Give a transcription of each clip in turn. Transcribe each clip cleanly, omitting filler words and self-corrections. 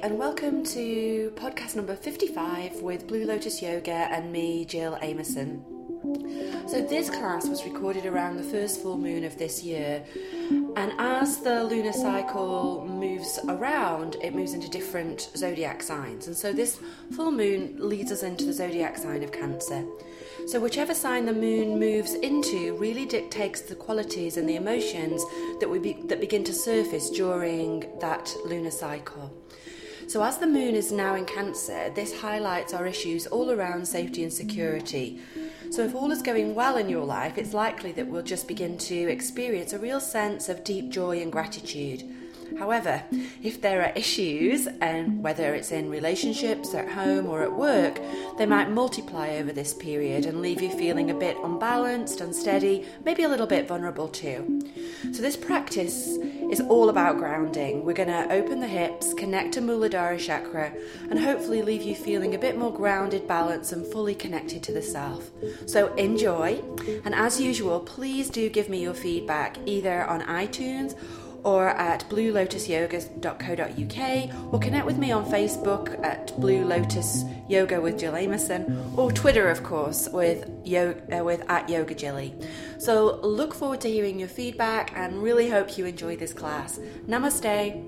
and welcome to podcast number 55 with Blue Lotus Yoga and me, Jill Amerson. So this class was recorded around the first full moon of this year, and as the lunar cycle moves around, it moves into different zodiac signs, and so this full moon leads us into the zodiac sign of Cancer. So whichever sign the moon moves into really dictates the qualities and the emotions that begin to surface during that lunar cycle. So as the moon is now in Cancer, this highlights our issues all around safety and security. So if all is going well in your life, it's likely that we'll just begin to experience a real sense of deep joy and gratitude. However, if there are issues, and whether it's in relationships, at home or at work, they might multiply over this period and leave you feeling a bit unbalanced, unsteady, maybe a little bit vulnerable too. So this practice is all about grounding. We're going to open the hips, connect to Muladhara chakra, and hopefully leave you feeling a bit more grounded, balanced and fully connected to the self. So enjoy, and as usual, please do give me your feedback either on iTunes or at bluelotusyoga.co.uk, or connect with me on Facebook at Blue Lotus Yoga with Jill Amerson, or Twitter, of course, with at Yoga Jilly. So look forward to hearing your feedback and really hope you enjoy this class. Namaste.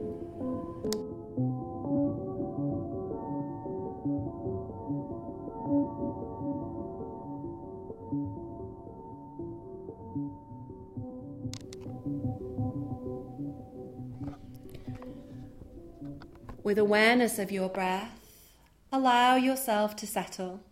With awareness of your breath, allow yourself to settle.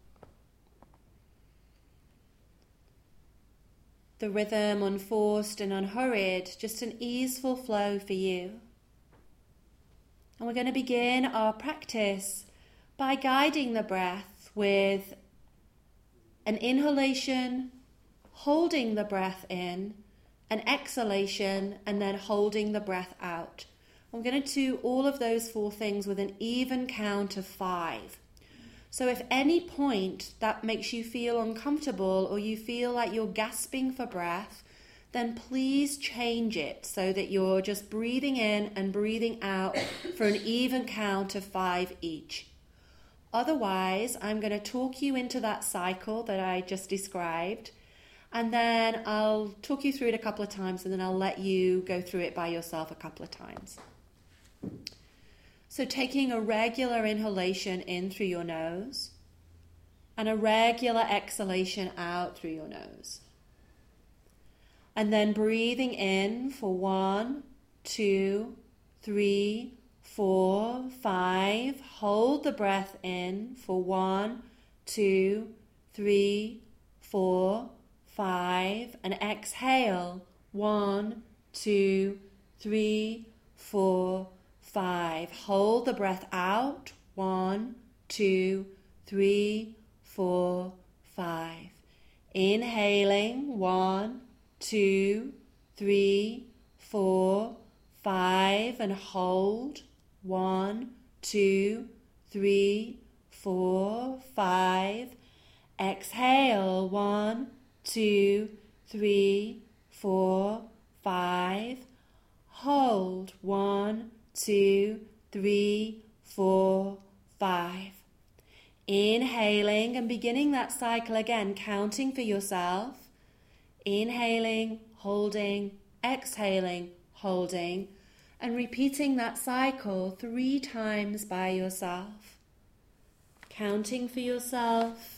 The rhythm unforced and unhurried, just an easeful flow for you. And we're going to begin our practice by guiding the breath with an inhalation, holding the breath in, an exhalation, and then holding the breath out. I'm going to do all of those four things with an even count of 5. So if any point that makes you feel uncomfortable or you feel like you're gasping for breath, then please change it so that you're just breathing in and breathing out for an even count of 5 each. Otherwise, I'm going to talk you into that cycle that I just described, and then I'll talk you through it a couple of times, and then I'll let you go through it by yourself a couple of times. So taking a regular inhalation in through your nose and a regular exhalation out through your nose. And then breathing in for 1, 2, 3, 4, 5. Hold the breath in for 1, 2, 3, 4, 5. And exhale 1, 2, 3, 4, 5. Hold the breath out. 1, 2, 3, 4, 5. Inhaling 1, 2, 3, 4, 5, and hold 1, 2, 3, 4, 5. Exhale 1, 2, 3, 4, 5. Hold 1, 2, 3, 4, 5. Inhaling and beginning that cycle again, counting for yourself. Inhaling, holding, exhaling, holding, and repeating that cycle 3 times by yourself. Counting for yourself.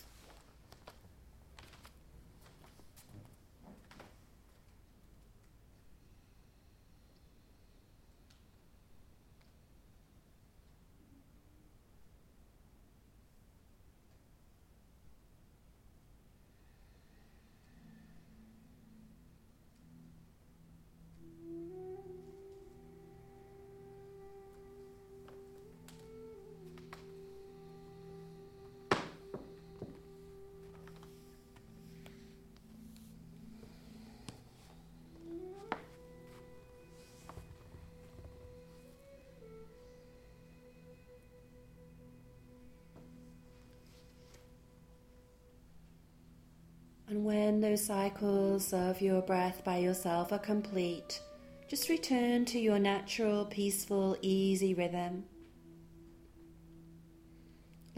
And when those cycles of your breath by yourself are complete, just return to your natural, peaceful, easy rhythm.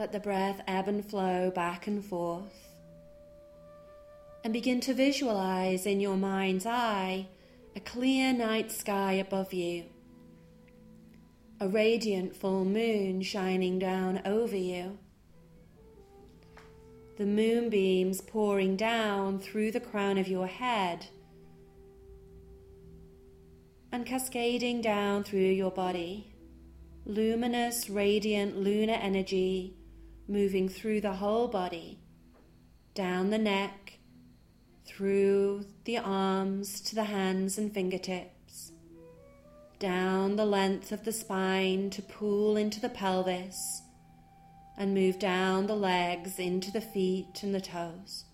Let the breath ebb and flow back and forth. And begin to visualize in your mind's eye a clear night sky above you. A radiant full moon shining down over you. The moonbeams pouring down through the crown of your head and cascading down through your body. Luminous, radiant lunar energy moving through the whole body, down the neck, through the arms to the hands and fingertips, down the length of the spine to pool into the pelvis, and move down the legs into the feet and the toes.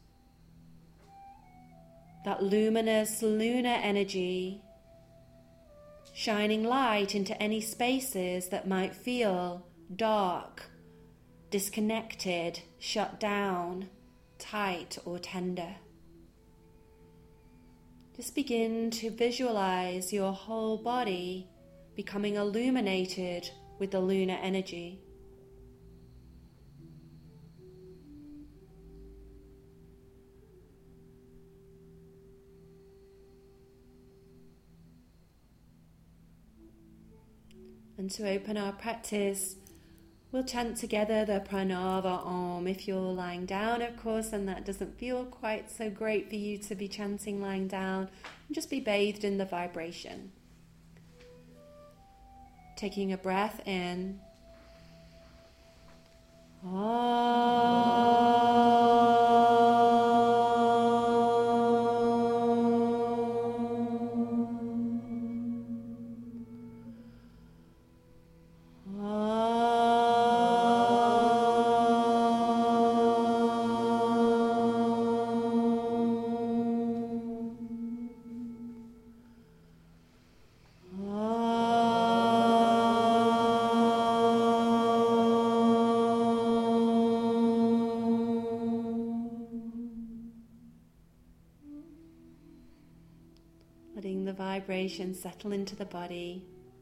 That luminous lunar energy shining light into any spaces that might feel dark, disconnected, shut down, tight or tender. Just begin to visualize your whole body becoming illuminated with the lunar energy. And to open our practice, we'll chant together the Pranava Om. If you're lying down, of course, and that doesn't feel quite so great for you to be chanting lying down, just be bathed in the vibration. Taking a breath in. Letting the vibration settle into the body.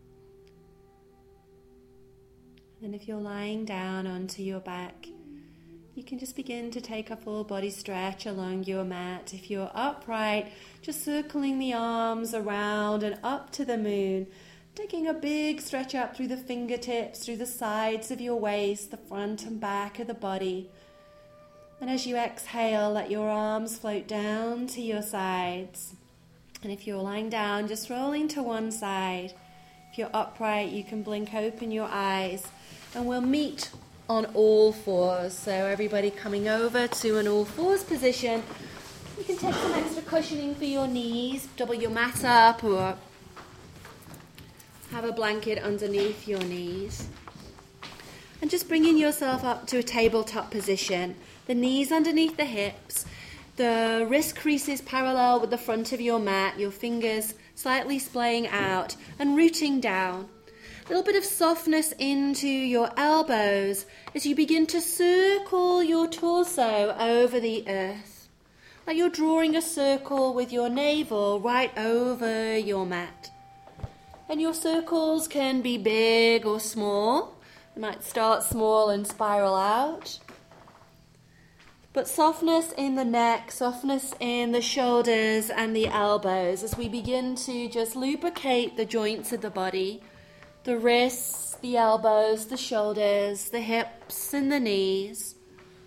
And if you're lying down onto your back, you can just begin to take a full body stretch along your mat. If you're upright, just circling the arms around and up to the moon, taking a big stretch up through the fingertips, through the sides of your waist, the front and back of the body. And as you exhale, let your arms float down to your sides. And if you're lying down, just rolling to one side. If you're upright, you can blink open your eyes. And we'll meet on all fours. So everybody coming over to an all fours position. You can take some extra cushioning for your knees. Double your mat up or have a blanket underneath your knees. And just bringing yourself up to a tabletop position. The knees underneath the hips. The wrist creases parallel with the front of your mat, your fingers slightly splaying out and rooting down. A little bit of softness into your elbows as you begin to circle your torso over the earth. Like you're drawing a circle with your navel right over your mat. And your circles can be big or small. They might start small and spiral out. But softness in the neck, softness in the shoulders and the elbows as we begin to just lubricate the joints of the body, the wrists, the elbows, the shoulders, the hips and the knees.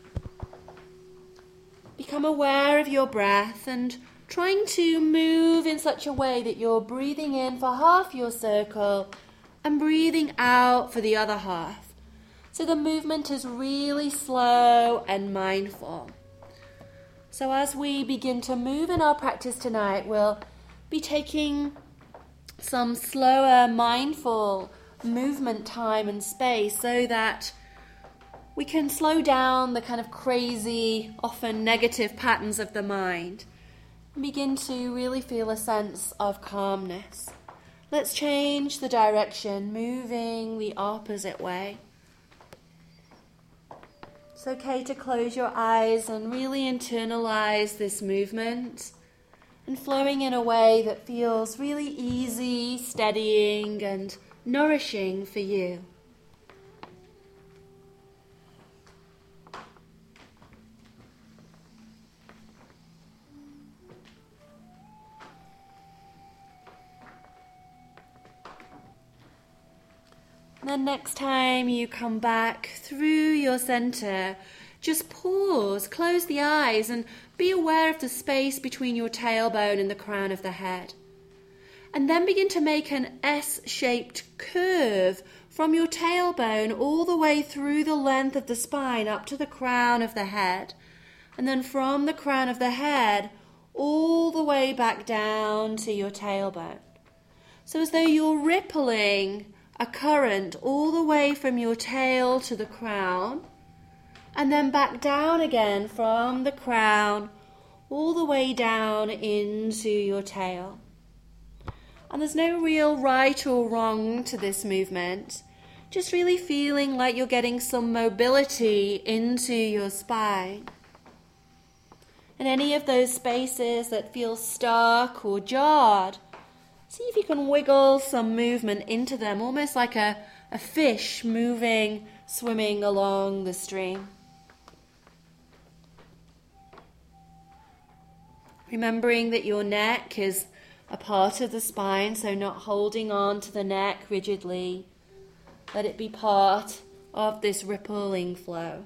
Become aware of your breath and trying to move in such a way that you're breathing in for half your circle and breathing out for the other half. So the movement is really slow and mindful. So as we begin to move in our practice tonight, we'll be taking some slower, mindful movement time and space so that we can slow down the kind of crazy, often negative patterns of the mind and begin to really feel a sense of calmness. Let's change the direction, moving the opposite way. It's okay to close your eyes and really internalize this movement and flowing in a way that feels really easy, steadying and nourishing for you. then next time you come back through your center, just pause, close the eyes, and be aware of the space between your tailbone and the crown of the head. And then begin to make an S-shaped curve from your tailbone all the way through the length of the spine up to the crown of the head. And then from the crown of the head all the way back down to your tailbone. So as though you're rippling a current all the way from your tail to the crown, and then back down again from the crown all the way down into your tail. And there's no real right or wrong to this movement, just really feeling like you're getting some mobility into your spine. And any of those spaces that feel stuck or jarred, see if you can wiggle some movement into them, almost like a fish moving, swimming along the stream. Remembering that your neck is a part of the spine, so not holding on to the neck rigidly. Let it be part of this rippling flow.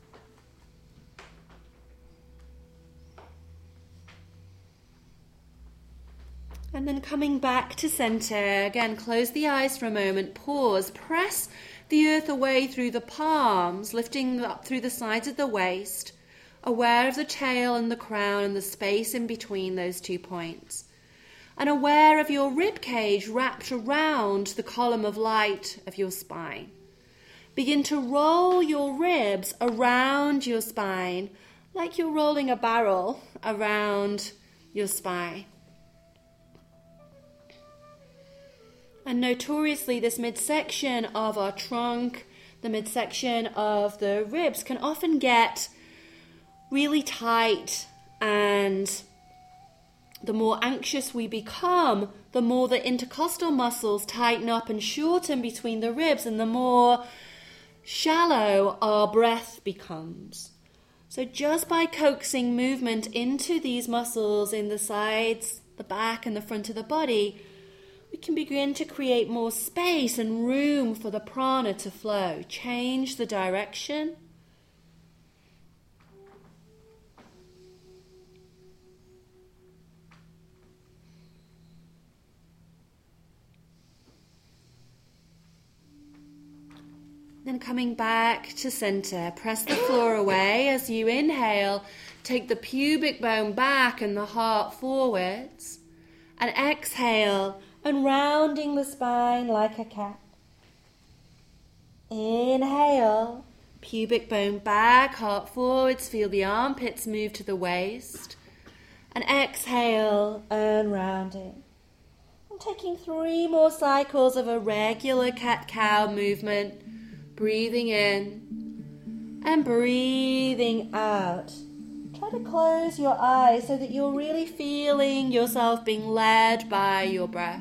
And then coming back to center, again, close the eyes for a moment, pause, press the earth away through the palms, lifting up through the sides of the waist, aware of the tail and the crown and the space in between those 2 points, and aware of your rib cage wrapped around the column of light of your spine. Begin to roll your ribs around your spine like you're rolling a barrel around your spine. And notoriously, this midsection of our trunk, the midsection of the ribs, can often get really tight, and the more anxious we become, the more the intercostal muscles tighten up and shorten between the ribs, and the more shallow our breath becomes. So just by coaxing movement into these muscles in the sides, the back and the front of the body, we can begin to create more space and room for the prana to flow. Change the direction. Then coming back to center, press the floor away as you inhale. Take the pubic bone back and the heart forwards. And exhale, unrounding the spine like a cat. Inhale, pubic bone back, heart forwards. Feel the armpits move to the waist. And exhale, unrounding. I'm taking 3 more cycles of a regular cat-cow movement. Breathing in and breathing out. Try to close your eyes so that you're really feeling yourself being led by your breath.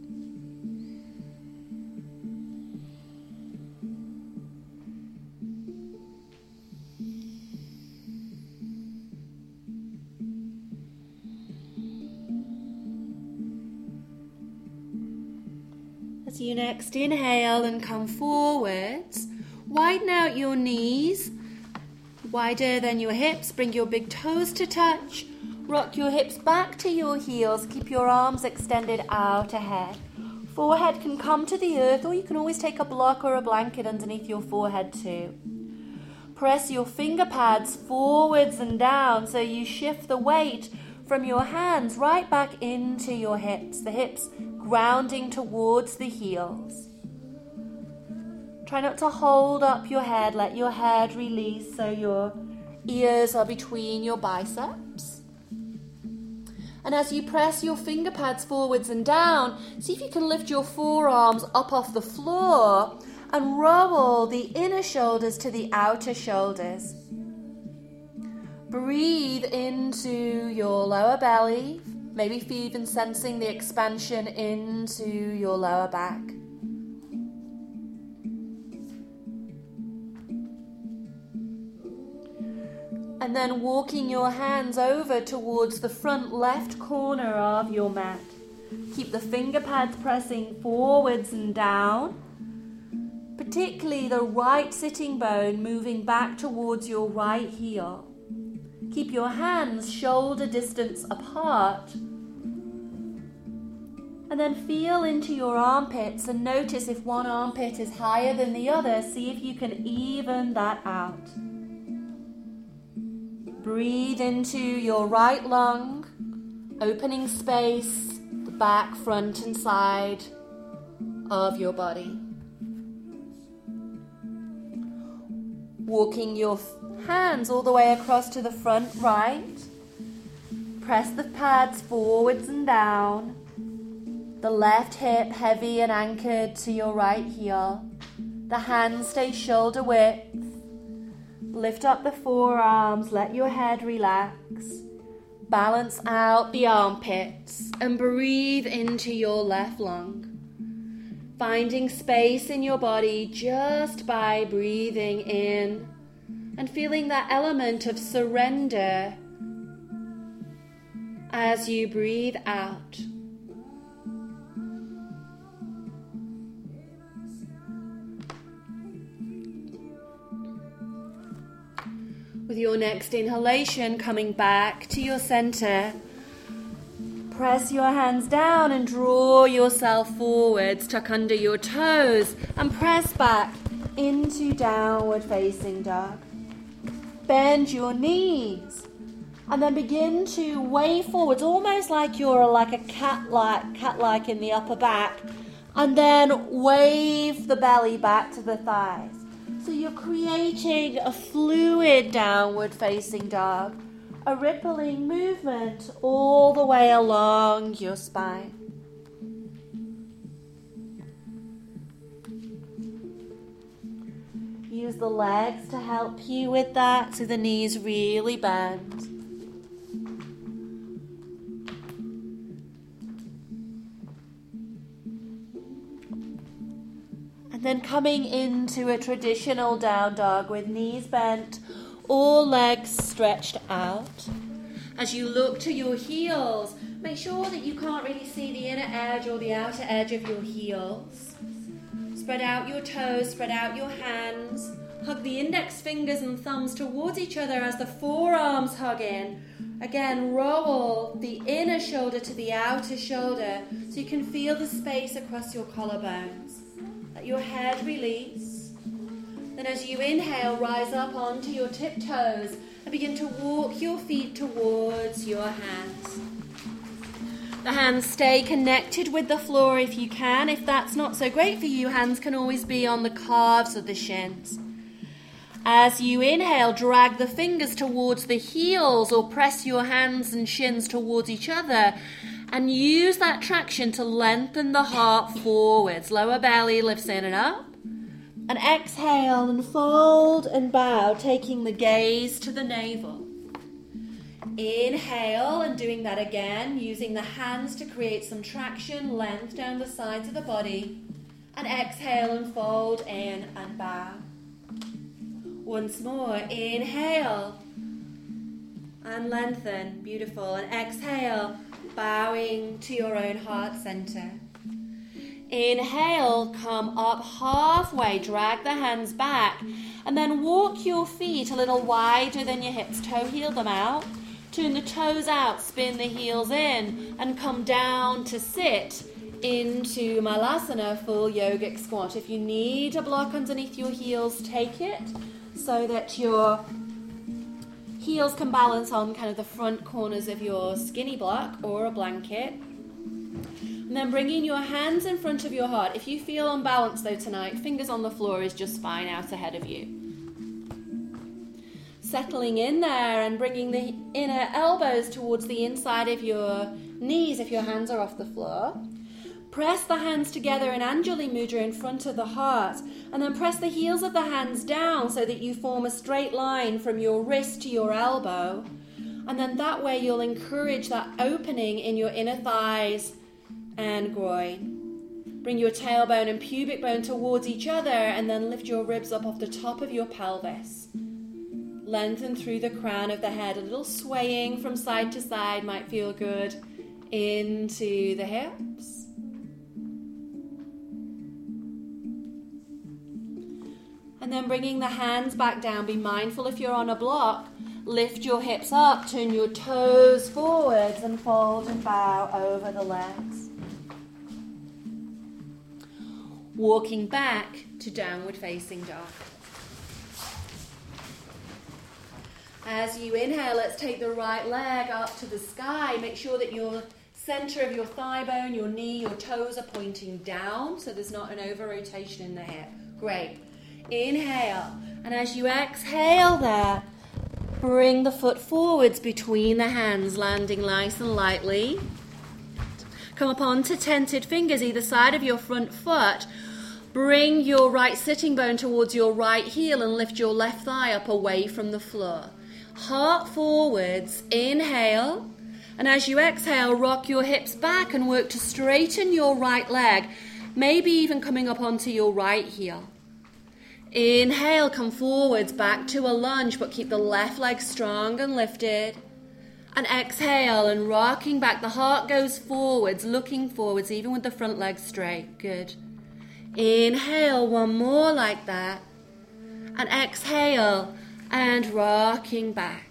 As you next inhale and come forwards, widen out your knees, wider than your hips. Bring your big toes to touch. Rock your hips back to your heels. Keep your arms extended out ahead. Forehead can come to the earth, or you can always take a block or a blanket underneath your forehead too. Press your finger pads forwards and down so you shift the weight from your hands right back into your hips. The hips grounding towards the heels. Try not to hold up your head. Let your head release so your ears are between your biceps. And as you press your finger pads forwards and down, see if you can lift your forearms up off the floor and roll the inner shoulders to the outer shoulders. Breathe into your lower belly, maybe even sensing the expansion into your lower back. And then walking your hands over towards the front left corner of your mat. Keep the finger pads pressing forwards and down. particularly the right sitting bone moving back towards your right heel. Keep your hands shoulder distance apart. And then feel into your armpits and notice if one armpit is higher than the other. See if you can even that out. Breathe into your right lung, opening space, the back, front and side of your body. Walking your hands all the way across to the front right. Press the pads forwards and down. The left hip heavy and anchored to your right heel. The hands stay shoulder width. Lift up the forearms, let your head relax. Balance out the armpits and breathe into your left lung. Finding space in your body just by breathing in and feeling that element of surrender as you breathe out. With your next inhalation, coming back to your center, press your hands down and draw yourself forwards, tuck under your toes and press back into downward facing dog. Bend your knees and then begin to wave forwards, almost like you're like a cat-like in the upper back, and then wave the belly back to the thighs. So you're creating a fluid downward facing dog, a rippling movement all the way along your spine. Use the legs to help you with that, so the knees really bend. And then coming into a traditional down dog with knees bent, all legs stretched out. As you look to your heels, make sure that you can't really see the inner edge or the outer edge of your heels. Spread out your toes, spread out your hands. Hug the index fingers and thumbs towards each other as the forearms hug in. Again, roll the inner shoulder to the outer shoulder so you can feel the space across your collarbones. Let your head release. Then as you inhale, rise up onto your tiptoes and begin to walk your feet towards your hands. The hands stay connected with the floor if you can. If that's not so great for you, hands can always be on the calves of the shins. As you inhale, drag the fingers towards the heels or press your hands and shins towards each other and use that traction to lengthen the heart forwards. Lower belly lifts in and up. And exhale and fold and bow, taking the gaze to the navel. Inhale and doing that again, using the hands to create some traction, length down the sides of the body. And exhale and fold in and bow. Once more, inhale and lengthen, beautiful. And exhale, bowing to your own heart center. Inhale, come up halfway, drag the hands back, and then walk your feet a little wider than your hips. Toe heel them out, turn the toes out, spin the heels in, and come down to sit into Malasana, full yogic squat. If you need a block underneath your heels, take it so that your heels can balance on kind of the front corners of your skinny block or a blanket. And then bringing your hands in front of your heart. If you feel unbalanced though tonight, fingers on the floor is just fine out ahead of you. Settling in there and bringing the inner elbows towards the inside of your knees if your hands are off the floor. Press the hands together in Anjali Mudra in front of the heart, and then press the heels of the hands down so that you form a straight line from your wrist to your elbow. And then that way you'll encourage that opening in your inner thighs and groin. Bring your tailbone and pubic bone towards each other and then lift your ribs up off the top of your pelvis. Lengthen through the crown of the head. A little swaying from side to side might feel good into the hips. And then bringing the hands back down. Be mindful if you're on a block. Lift your hips up, turn your toes forwards and fold and bow over the legs. Walking back to downward facing dog. As you inhale, let's take the right leg up to the sky. Make sure that your center of your thigh bone, your knee, your toes are pointing down so there's not an over rotation in the hip. Great. Inhale. And as you exhale there, bring the foot forwards between the hands, landing nice and lightly. Come up onto tented fingers either side of your front foot. Bring your right sitting bone towards your right heel and lift your left thigh up away from the floor. Heart forwards, inhale. And as you exhale, rock your hips back and work to straighten your right leg, maybe even coming up onto your right heel. Inhale, come forwards, back to a lunge, but keep the left leg strong and lifted. And exhale and rocking back. The heart goes forwards, looking forwards, even with the front leg straight. Good. Inhale, one more like that. And exhale and rocking back.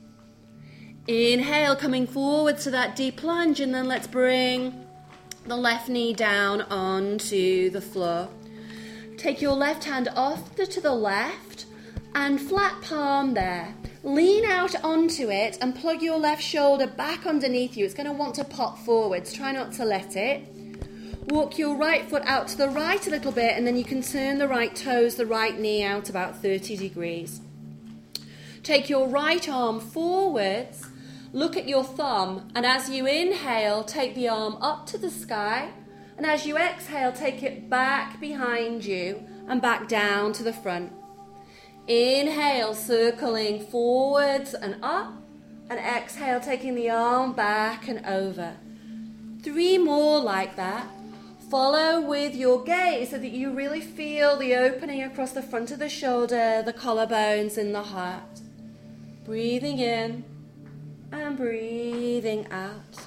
Inhale, coming forwards to that deep lunge, and then let's bring the left knee down onto the floor. Take your left hand off to the left and flat palm there. Lean out onto it and plug your left shoulder back underneath you. It's going to want to pop forwards. Try not to let it. Walk your right foot out to the right a little bit, and then you can turn the right toes, the right knee out about 30 degrees. Take your right arm forwards, look at your thumb, and as you inhale, take the arm up to the sky, and as you exhale, take it back behind you and back down to the front. Inhale, circling forwards and up, and exhale, taking the arm back and over. 3 more like that. Follow with your gaze so that you really feel the opening across the front of the shoulder, the collarbones and the heart. Breathing in and breathing out.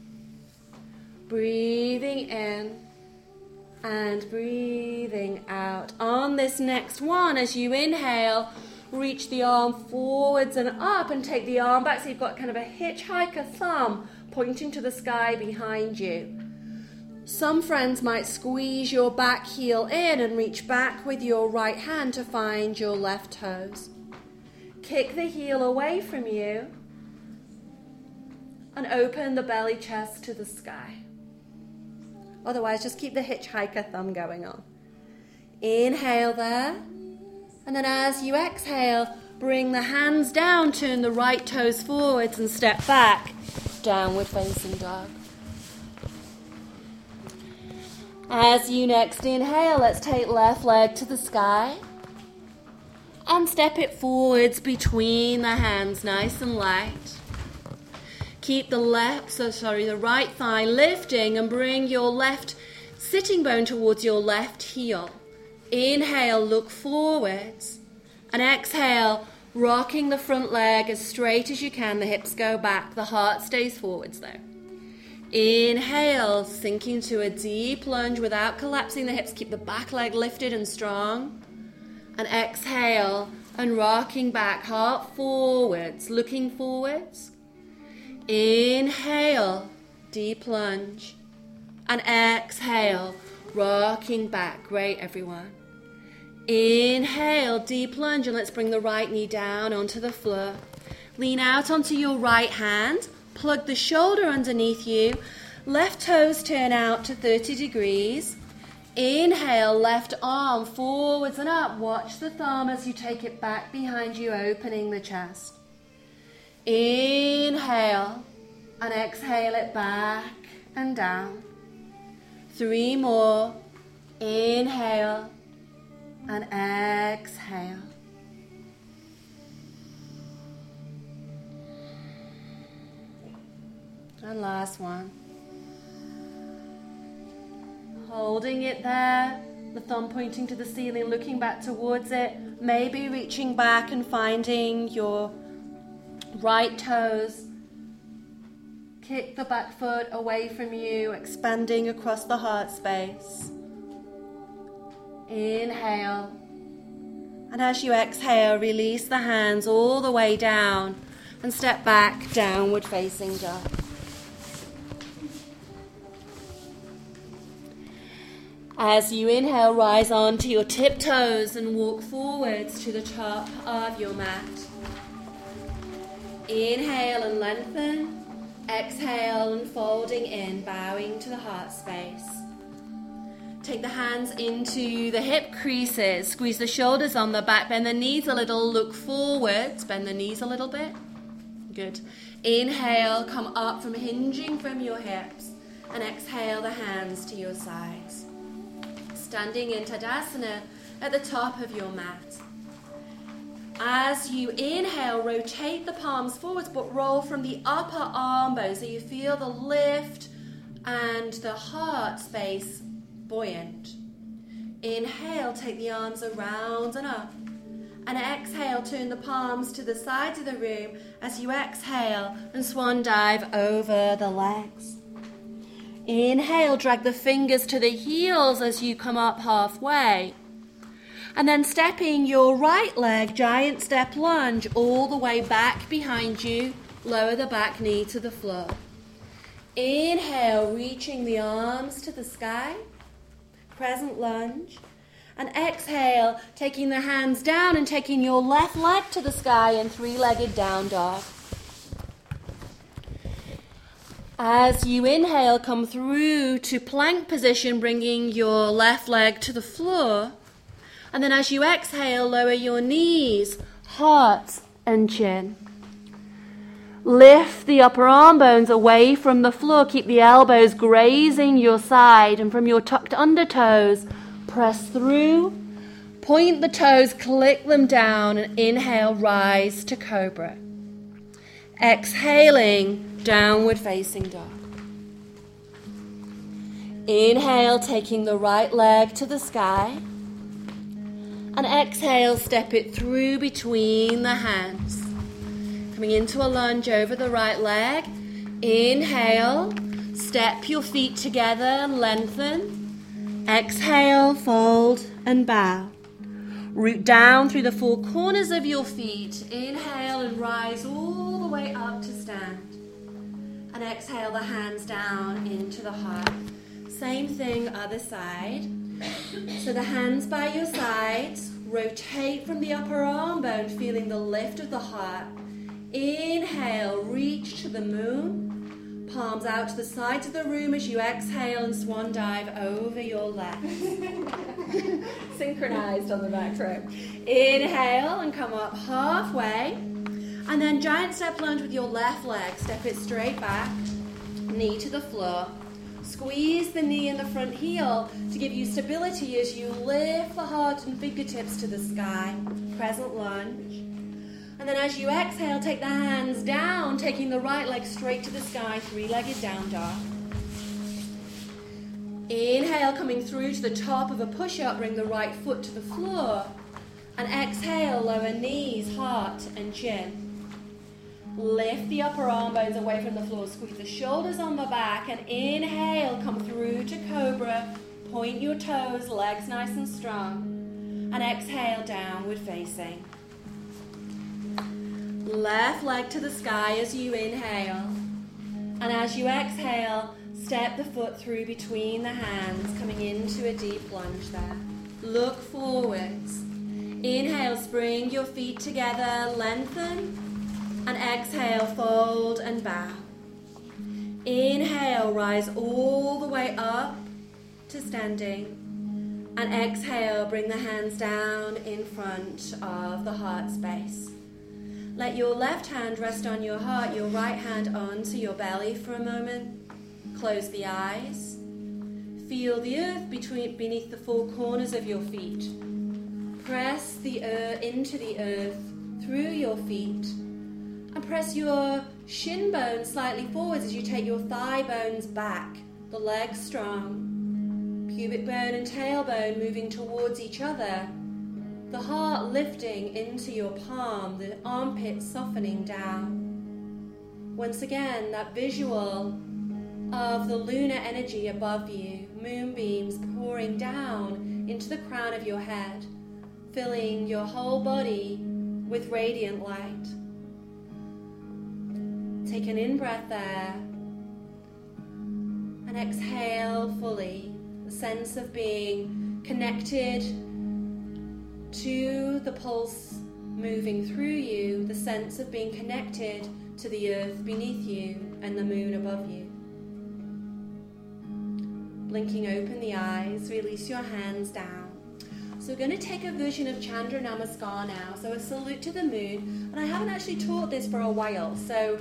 Breathing in and breathing out. On this next one, as you inhale, reach the arm forwards and up and take the arm back so you've got kind of a hitchhiker thumb pointing to the sky behind you. Some friends might squeeze your back heel in and reach back with your right hand to find your left toes. Kick the heel away from you and open the belly chest to the sky. Otherwise, just keep the hitchhiker thumb going on. Inhale there. And then as you exhale, bring the hands down, turn the right toes forwards and step back. Downward facing dog. As you next inhale, let's take left leg to the sky. And step it forwards between the hands, nice and light. Keep the right thigh lifting and bring your left sitting bone towards your left heel. Inhale, look forwards. And exhale, rocking the front leg as straight as you can. The hips go back, the heart stays forwards though. Inhale, sinking to a deep lunge without collapsing the hips. Keep the back leg lifted and strong. And exhale and rocking back, heart forwards, looking forwards. Inhale, deep lunge. And exhale, rocking back. Great, everyone. Inhale, deep lunge, and let's bring the right knee down onto the floor. Lean out onto your right hand. Plug the shoulder underneath you. Left toes turn out to 30 degrees. Inhale, left arm forwards and up. Watch the thumb as you take it back behind you, opening the chest. Inhale and exhale it back and down. 3 more. Inhale and exhale. And last one. Holding it there, the thumb pointing to the ceiling, looking back towards it, maybe reaching back and finding your right toes. Kick the back foot away from you, expanding across the heart space. Inhale And as you exhale, release the hands all the way down and step back, downward facing dog. As you inhale, rise onto your tiptoes and walk forwards to the top of your mat. Inhale and lengthen. Exhale and folding in, bowing to the heart space. Take the hands into the hip creases. Squeeze the shoulders on the back. Bend the knees a little. Look forwards. Bend the knees a little bit. Good. Inhale, come up from hinging from your hips. And exhale the hands to your sides. Standing in Tadasana at the top of your mat. As you inhale, rotate the palms forwards, but roll from the upper arm bones so you feel the lift and the heart space buoyant. Inhale, take the arms around and up. And exhale, turn the palms to the sides of the room as you exhale and swan dive over the legs. Inhale, drag the fingers to the heels as you come up halfway. And then stepping your right leg, giant step lunge, all the way back behind you. Lower the back knee to the floor. Inhale, reaching the arms to the sky. Crescent lunge. And exhale, taking the hands down and taking your left leg to the sky in three-legged down dog. As you inhale, come through to plank position, bringing your left leg to the floor. And then as you exhale, lower your knees, heart and chin. Lift the upper arm bones away from the floor. Keep the elbows grazing your side. And from your tucked under toes, press through. Point the toes, click them down, and inhale, rise to cobra. Exhaling, downward facing dog. Inhale, taking the right leg to the sky. And exhale, step it through between the hands. Coming into a lunge over the right leg. Inhale, step your feet together and lengthen. Exhale, fold and bow. Root down through the four corners of your feet. Inhale and rise all the way up to stand. And exhale the hands down into the heart. Same thing, other side. So the hands by your sides, rotate from the upper arm bone, feeling the lift of the heart. Inhale, reach to the moon. Palms out to the sides of the room as you exhale and swan dive over your left. Synchronized on the back row. Inhale and come up halfway. And then giant step lunge with your left leg. Step it straight back, knee to the floor. Squeeze the knee and the front heel to give you stability as you lift the heart and fingertips to the sky. Crescent lunge. And then as you exhale, take the hands down, taking the right leg straight to the sky, three-legged down dog. Inhale, coming through to the top of a push-up, bring the right foot to the floor. And exhale, lower knees, heart and chin. Lift the upper arm bones away from the floor. Squeeze the shoulders on the back. And inhale, come through to cobra. Point your toes, legs nice and strong. And exhale, downward facing. Left leg to the sky as you inhale. And as you exhale, step the foot through between the hands, coming into a deep lunge there. Look forwards. Inhale, spring your feet together, lengthen. And exhale, fold and bow. Inhale, rise all the way up to standing. And exhale, bring the hands down in front of the heart space. Let your left hand rest on your heart, your right hand onto your belly for a moment. Close the eyes. Feel the earth beneath the four corners of your feet. Press the earth into the earth through your feet. And press your shin bones slightly forwards as you take your thigh bones back, the legs strong, pubic bone and tailbone moving towards each other, the heart lifting into your palm, the armpit softening down. Once again, that visual of the lunar energy above you, moonbeams pouring down into the crown of your head, filling your whole body with radiant light. Take an in-breath there and exhale fully. The sense of being connected to the pulse moving through you, the sense of being connected to the earth beneath you and the moon above you. Blinking open the eyes, release your hands down. So we're going to take a version of Chandra Namaskar now. So a salute to the moon. And I haven't actually taught this for a while, so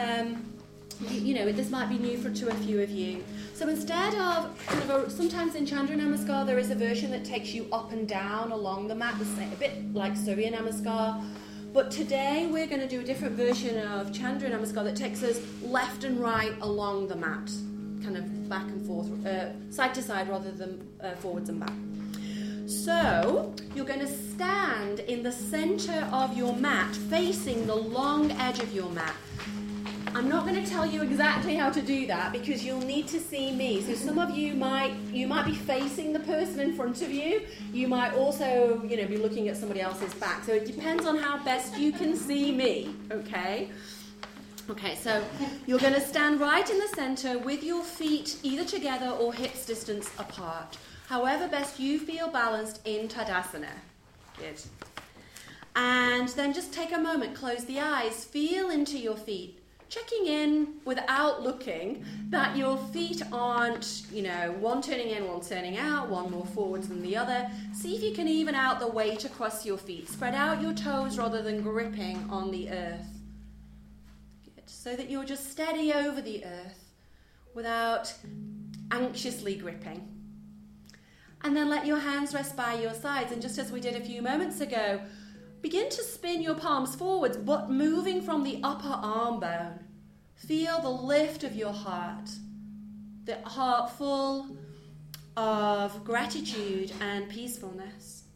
this might be new to a few of you. So instead of sometimes in Chandra Namaskar there is a version that takes you up and down along the mat, a bit like Surya Namaskar. But today we're going to do a different version of Chandra Namaskar that takes us left and right along the mat, kind of back and forth, side to side rather than forwards and back. So you're going to stand in the center of your mat, facing the long edge of your mat. I'm not going to tell you exactly how to do that because you'll need to see me. So some of you might be facing the person in front of you. You might also, be looking at somebody else's back. So it depends on how best you can see me, okay? Okay, so you're going to stand right in the center with your feet either together or hips distance apart. However best you feel balanced in Tadasana. Good. And then just take a moment, close the eyes, feel into your feet. Checking in without looking that your feet aren't, one turning in, one turning out, one more forwards than the other. See if you can even out the weight across your feet. Spread out your toes rather than gripping on the earth. Good. So that you're just steady over the earth without anxiously gripping. And then let your hands rest by your sides. And just as we did a few moments ago, begin to spin your palms forwards, but moving from the upper arm bone. Feel the lift of your heart, the heart full of gratitude and peacefulness.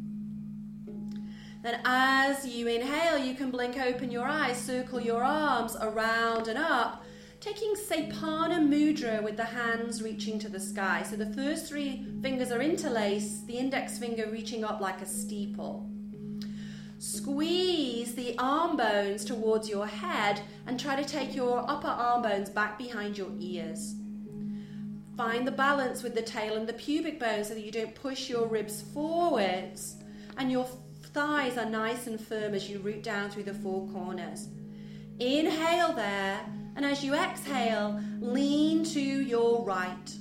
Then as you inhale, you can blink open your eyes, circle your arms around and up, taking Sepana Mudra with the hands reaching to the sky. So the first three fingers are interlaced, the index finger reaching up like a steeple. Squeeze the arm bones towards your head and try to take your upper arm bones back behind your ears. Find the balance with the tail and the pubic bone so that you don't push your ribs forwards and your thighs are nice and firm as you root down through the four corners. Inhale there, and as you exhale, lean to your right.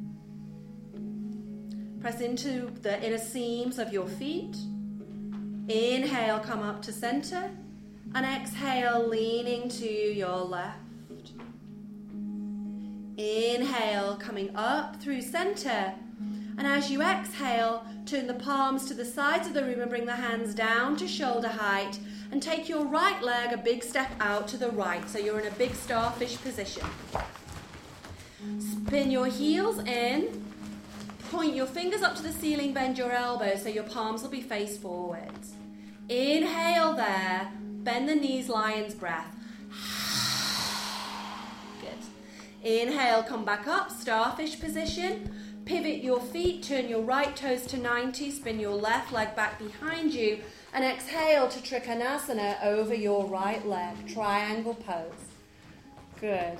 Press into the inner seams of your feet. Inhale, come up to center, and exhale, leaning to your left. Inhale, coming up through center, and as you exhale, turn the palms to the sides of the room and bring the hands down to shoulder height, and take your right leg a big step out to the right, so you're in a big starfish position. Spin your heels in, point your fingers up to the ceiling, bend your elbows so your palms will be face forwards. Inhale there, bend the knees, lion's breath. Good. Inhale, come back up, starfish position. Pivot your feet, turn your right toes to 90, spin your left leg back behind you, and exhale to Trikonasana over your right leg, triangle pose. Good.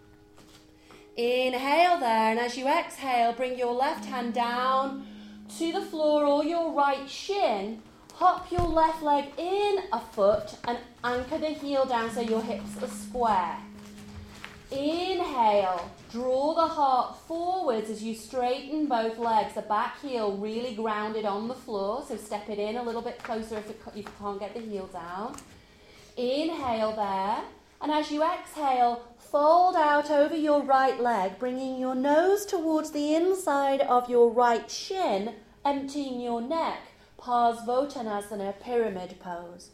Inhale there, and as you exhale, bring your left hand down to the floor or your right shin. Hop your left leg in a foot and anchor the heel down so your hips are square. Inhale, draw the heart forwards as you straighten both legs, the back heel really grounded on the floor, so step it in a little bit closer if you can't get the heel down. Inhale there, and as you exhale, fold out over your right leg, bringing your nose towards the inside of your right shin, emptying your neck, Parsvottanasana, pyramid pose.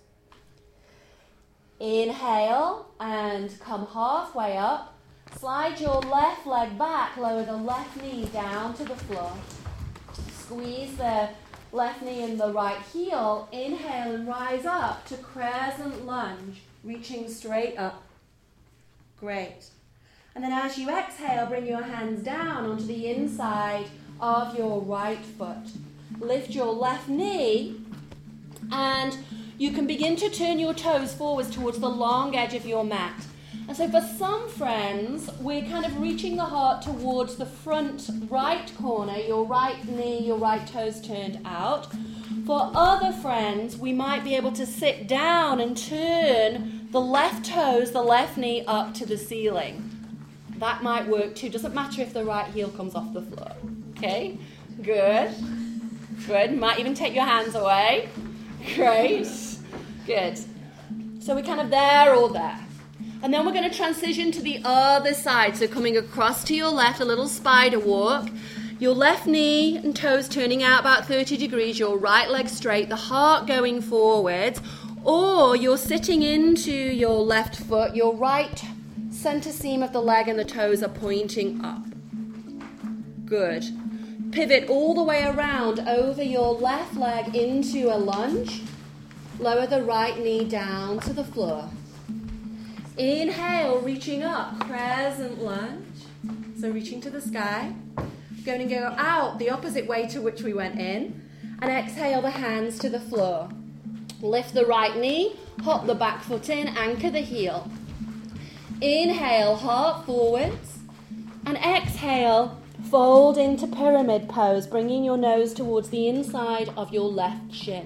Inhale and come halfway up. Slide your left leg back, lower the left knee down to the floor. Squeeze the left knee and the right heel. Inhale and rise up to crescent lunge, reaching straight up. Great. And then as you exhale, bring your hands down onto the inside of your right foot. Lift your left knee And you can begin to turn your toes forwards towards the long edge of your mat. And so for some friends, we're kind of reaching the heart towards the front right corner, your right knee, your right toes turned out. For other friends, we might be able to sit down and turn the left toes, the left knee up to the ceiling. That might work too. Doesn't matter if the right heel comes off the floor. Okay? Good. Good. Might even take your hands away. Great. Good. So we're kind of there or there. And then we're going to transition to the other side. So coming across to your left, a little spider walk. Your left knee and toes turning out about 30 degrees. Your right leg straight. The heart going forwards. Or you're sitting into your left foot. Your right center seam of the leg and the toes are pointing up. Good. Pivot all the way around over your left leg into a lunge. Lower the right knee down to the floor. Inhale, reaching up, crescent lunge. So reaching to the sky. Going to go out the opposite way to which we went in. And exhale the hands to the floor. Lift the right knee, hop the back foot in, anchor the heel. Inhale, heart forwards. And exhale, fold into pyramid pose, bringing your nose towards the inside of your left shin.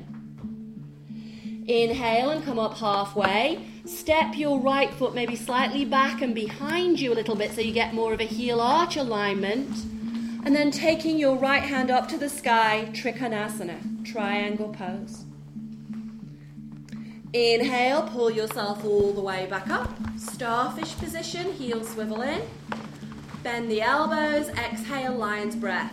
Inhale and come up halfway. Step your right foot maybe slightly back and behind you a little bit so you get more of a heel arch alignment. And then taking your right hand up to the sky, Trikonasana, triangle pose. Inhale, pull yourself all the way back up. Starfish position, heel swivel in. Bend the elbows, exhale, lion's breath.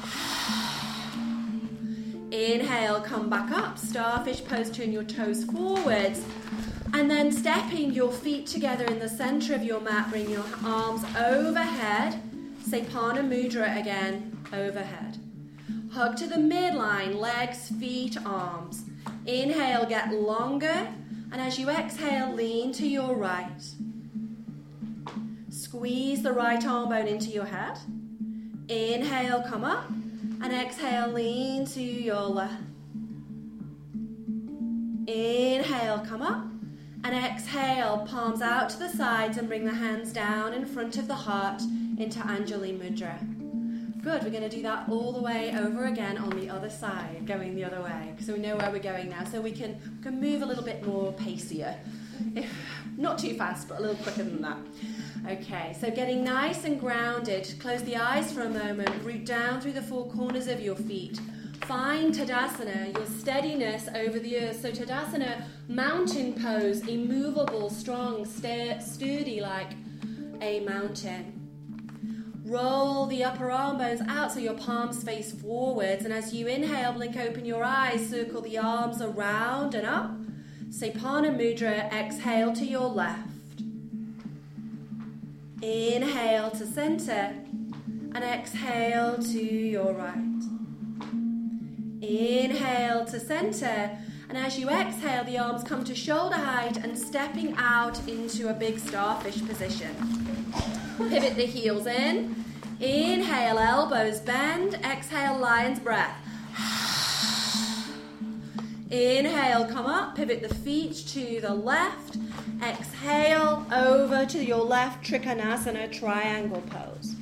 Inhale, come back up. Starfish pose, turn your toes forwards. And then stepping your feet together in the center of your mat, bring your arms overhead. Sepana Mudra again, overhead. Hug to the midline, legs, feet, arms. Inhale, get longer. And as you exhale, lean to your right. Squeeze the right arm bone into your head. Inhale, come up. And exhale, lean to your left. Inhale, come up. And exhale, palms out to the sides and bring the hands down in front of the heart into Anjali Mudra. Good, we're going to do that all the way over again on the other side, going the other way. So we know where we're going now. So we can move a little bit more pacier. Not too fast, but a little quicker than that. Okay, so getting nice and grounded. Close the eyes for a moment. Root down through the four corners of your feet. Find Tadasana, your steadiness over the earth. So Tadasana, mountain pose, immovable, strong, sturdy like a mountain. Roll the upper arm bones out so your palms face forwards. And as you inhale, blink open your eyes, circle the arms around and up. Sepana Mudra, exhale to your left. Inhale to center and exhale to your right. Inhale to center, and as you exhale, the arms come to shoulder height and stepping out into a big starfish position. Pivot the heels in. Inhale, elbows bend. Exhale, lion's breath. Inhale, come up. Pivot the feet to the left. Exhale, over to your left, Trikonasana, triangle pose.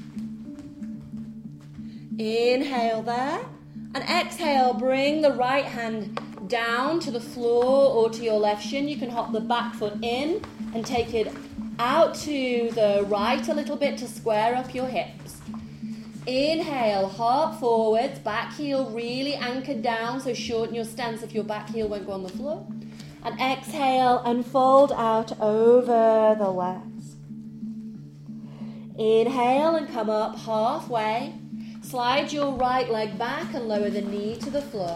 Inhale there. And exhale, bring the right hand down to the floor or to your left shin. You can hop the back foot in and take it out to the right a little bit to square up your hips. Inhale, heart forwards, back heel really anchored down, so shorten your stance if your back heel won't go on the floor. And exhale and fold out over the legs. Inhale and come up halfway. Slide your right leg back and lower the knee to the floor.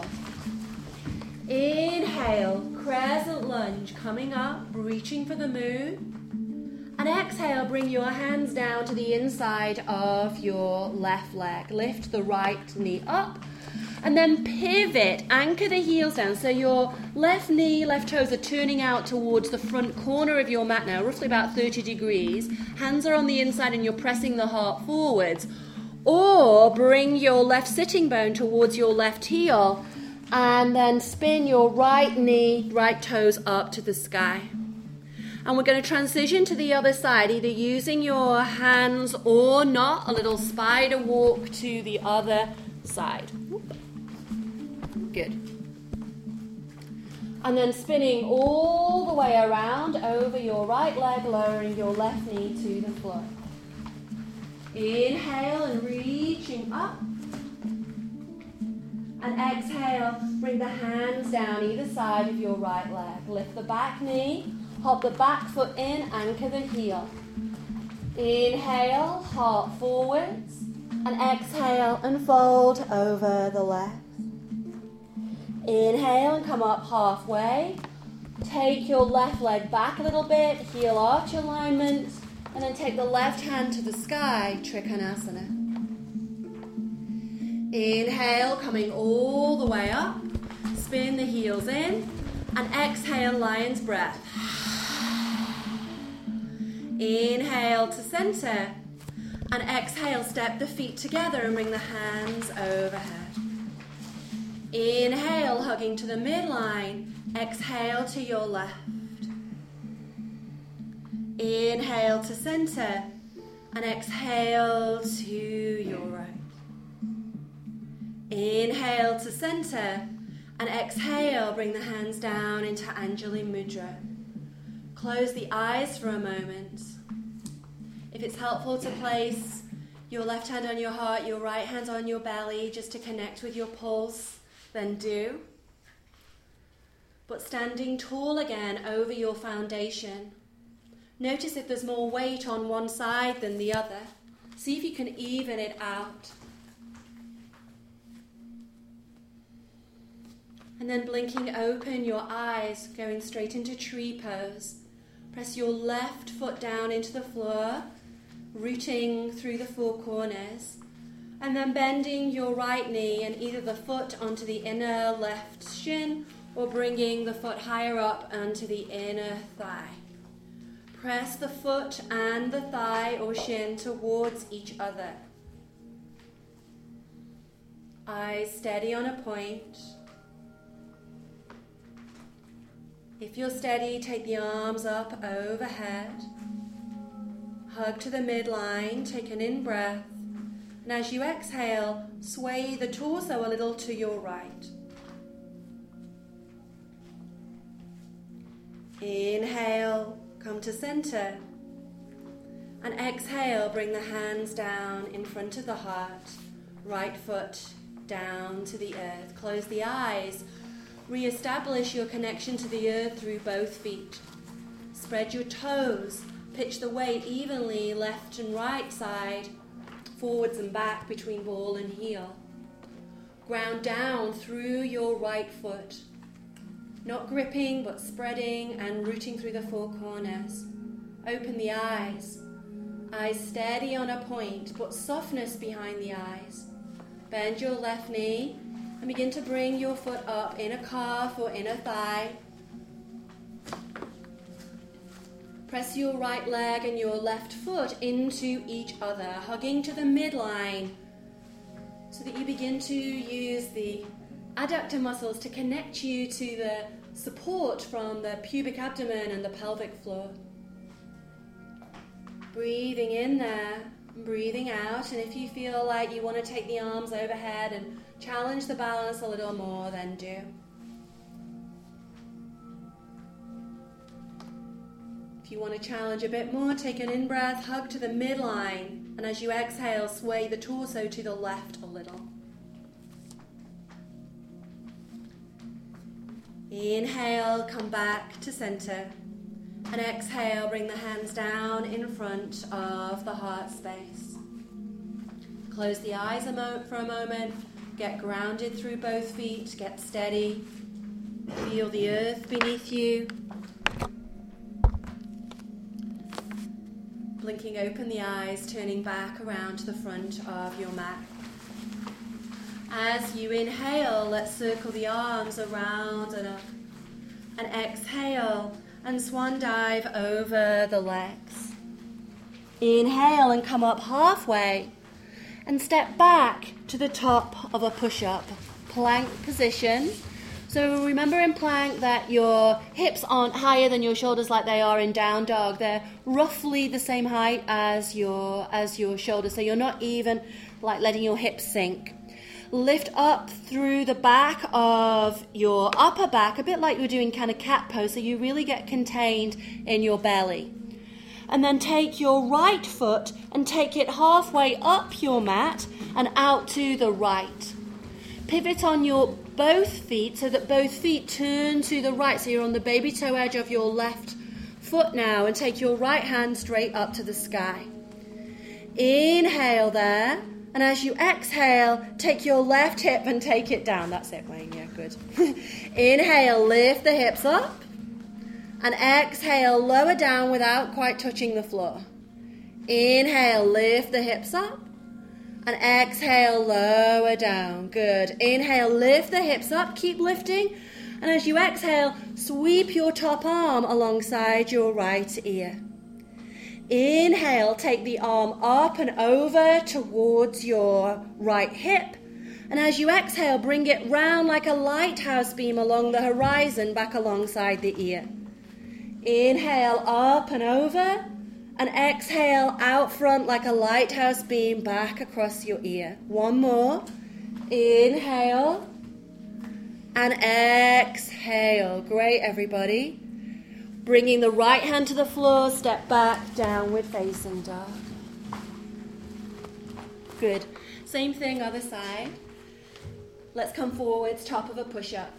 Inhale, crescent lunge, coming up, reaching for the moon. And exhale, bring your hands down to the inside of your left leg. Lift the right knee up. And then pivot, anchor the heels down. So your left knee, left toes are turning out towards the front corner of your mat now, roughly about 30 degrees. Hands are on the inside and you're pressing the heart forwards. Or bring your left sitting bone towards your left heel And then spin your right knee, right toes up to the sky. And we're going to transition to the other side, either using your hands or not, a little spider walk to the other side. Good. And then spinning all the way around over your right leg, lowering your left knee to the floor. Inhale and reaching up. And exhale, bring the hands down either side of your right leg. Lift the back knee, hop the back foot in, anchor the heel. Inhale, heart forwards, and exhale and fold over the left. Inhale and come up halfway. Take your left leg back a little bit, heel arch alignment, and then take the left hand to the sky, Trikonasana. Inhale, coming all the way up. Spin the heels in, and exhale, lion's breath. Inhale to center, and exhale, step the feet together and bring the hands overhead. Inhale, hugging to the midline. Exhale to your left. Inhale to center, and exhale to your right. Inhale to center, and exhale, bring the hands down into Anjali Mudra. Close the eyes for a moment. If it's helpful to place your left hand on your heart, your right hand on your belly, just to connect with your pulse, then do. But standing tall again over your foundation. Notice if there's more weight on one side than the other. See if you can even it out. And then blinking open your eyes, going straight into tree pose. Press your left foot down into the floor, rooting through the four corners. And then bending your right knee and either the foot onto the inner left shin or bringing the foot higher up onto the inner thigh. Press the foot and the thigh or shin towards each other. Eyes steady on a point. If you're steady, take the arms up overhead. Hug to the midline, take an in-breath. And as you exhale, sway the torso a little to your right. Inhale, come to center. And exhale, bring the hands down in front of the heart. Right foot down to the earth. Close the eyes. Re-establish your connection to the earth through both feet. Spread your toes. Pitch the weight evenly left and right side, forwards and back between ball and heel. Ground down through your right foot. Not gripping, but spreading and rooting through the four corners. Open the eyes. Eyes steady on a point, but softness behind the eyes. Bend your left knee and begin to bring your foot up, inner calf or inner thigh. Press your right leg and your left foot into each other, hugging to the midline, so that you begin to use the adductor muscles to connect you to the support from the pubic abdomen and the pelvic floor. Breathing in there, breathing out, and if you feel like you want to take the arms overhead and challenge the balance a little more, then do. If you want to challenge a bit more, take an in-breath, hug to the midline, and as you exhale, sway the torso to the left a little. Inhale, come back to center. And exhale, bring the hands down in front of the heart space. Close the eyes for a moment. Get grounded through both feet. Get steady. Feel the earth beneath you. Blinking open the eyes, turning back around to the front of your mat. As you inhale, let's circle the arms around and up. And exhale and swan dive over the legs. Inhale and come up halfway. And step back to the top of a push-up plank position. So remember in plank that your hips aren't higher than your shoulders like they are in down dog. They're roughly the same height as your shoulders. So you're not even like letting your hips sink. Lift up through the back of your upper back, a bit like you're doing kind of cat pose, so you really get contained in your belly. And then take your right foot and take it halfway up your mat and out to the right. Pivot on your both feet so that both feet turn to the right. So you're on the baby toe edge of your left foot now, and take your right hand straight up to the sky. Inhale there. And as you exhale, take your left hip and take it down. That's it, Wayne. Yeah, good. Inhale, lift the hips up. And exhale, lower down without quite touching the floor. Inhale, lift the hips up. And exhale, lower down. Good. Inhale, lift the hips up. Keep lifting. And as you exhale, sweep your top arm alongside your right ear. Inhale, take the arm up and over towards your right hip. And as you exhale, bring it round like a lighthouse beam along the horizon back alongside the ear. Inhale, up and over. And exhale, out front like a lighthouse beam back across your ear. One more. Inhale. And exhale. Great, everybody. Bringing the right hand to the floor, step back, downward facing dog. Good. Same thing, other side. Let's come forwards, top of a push-up.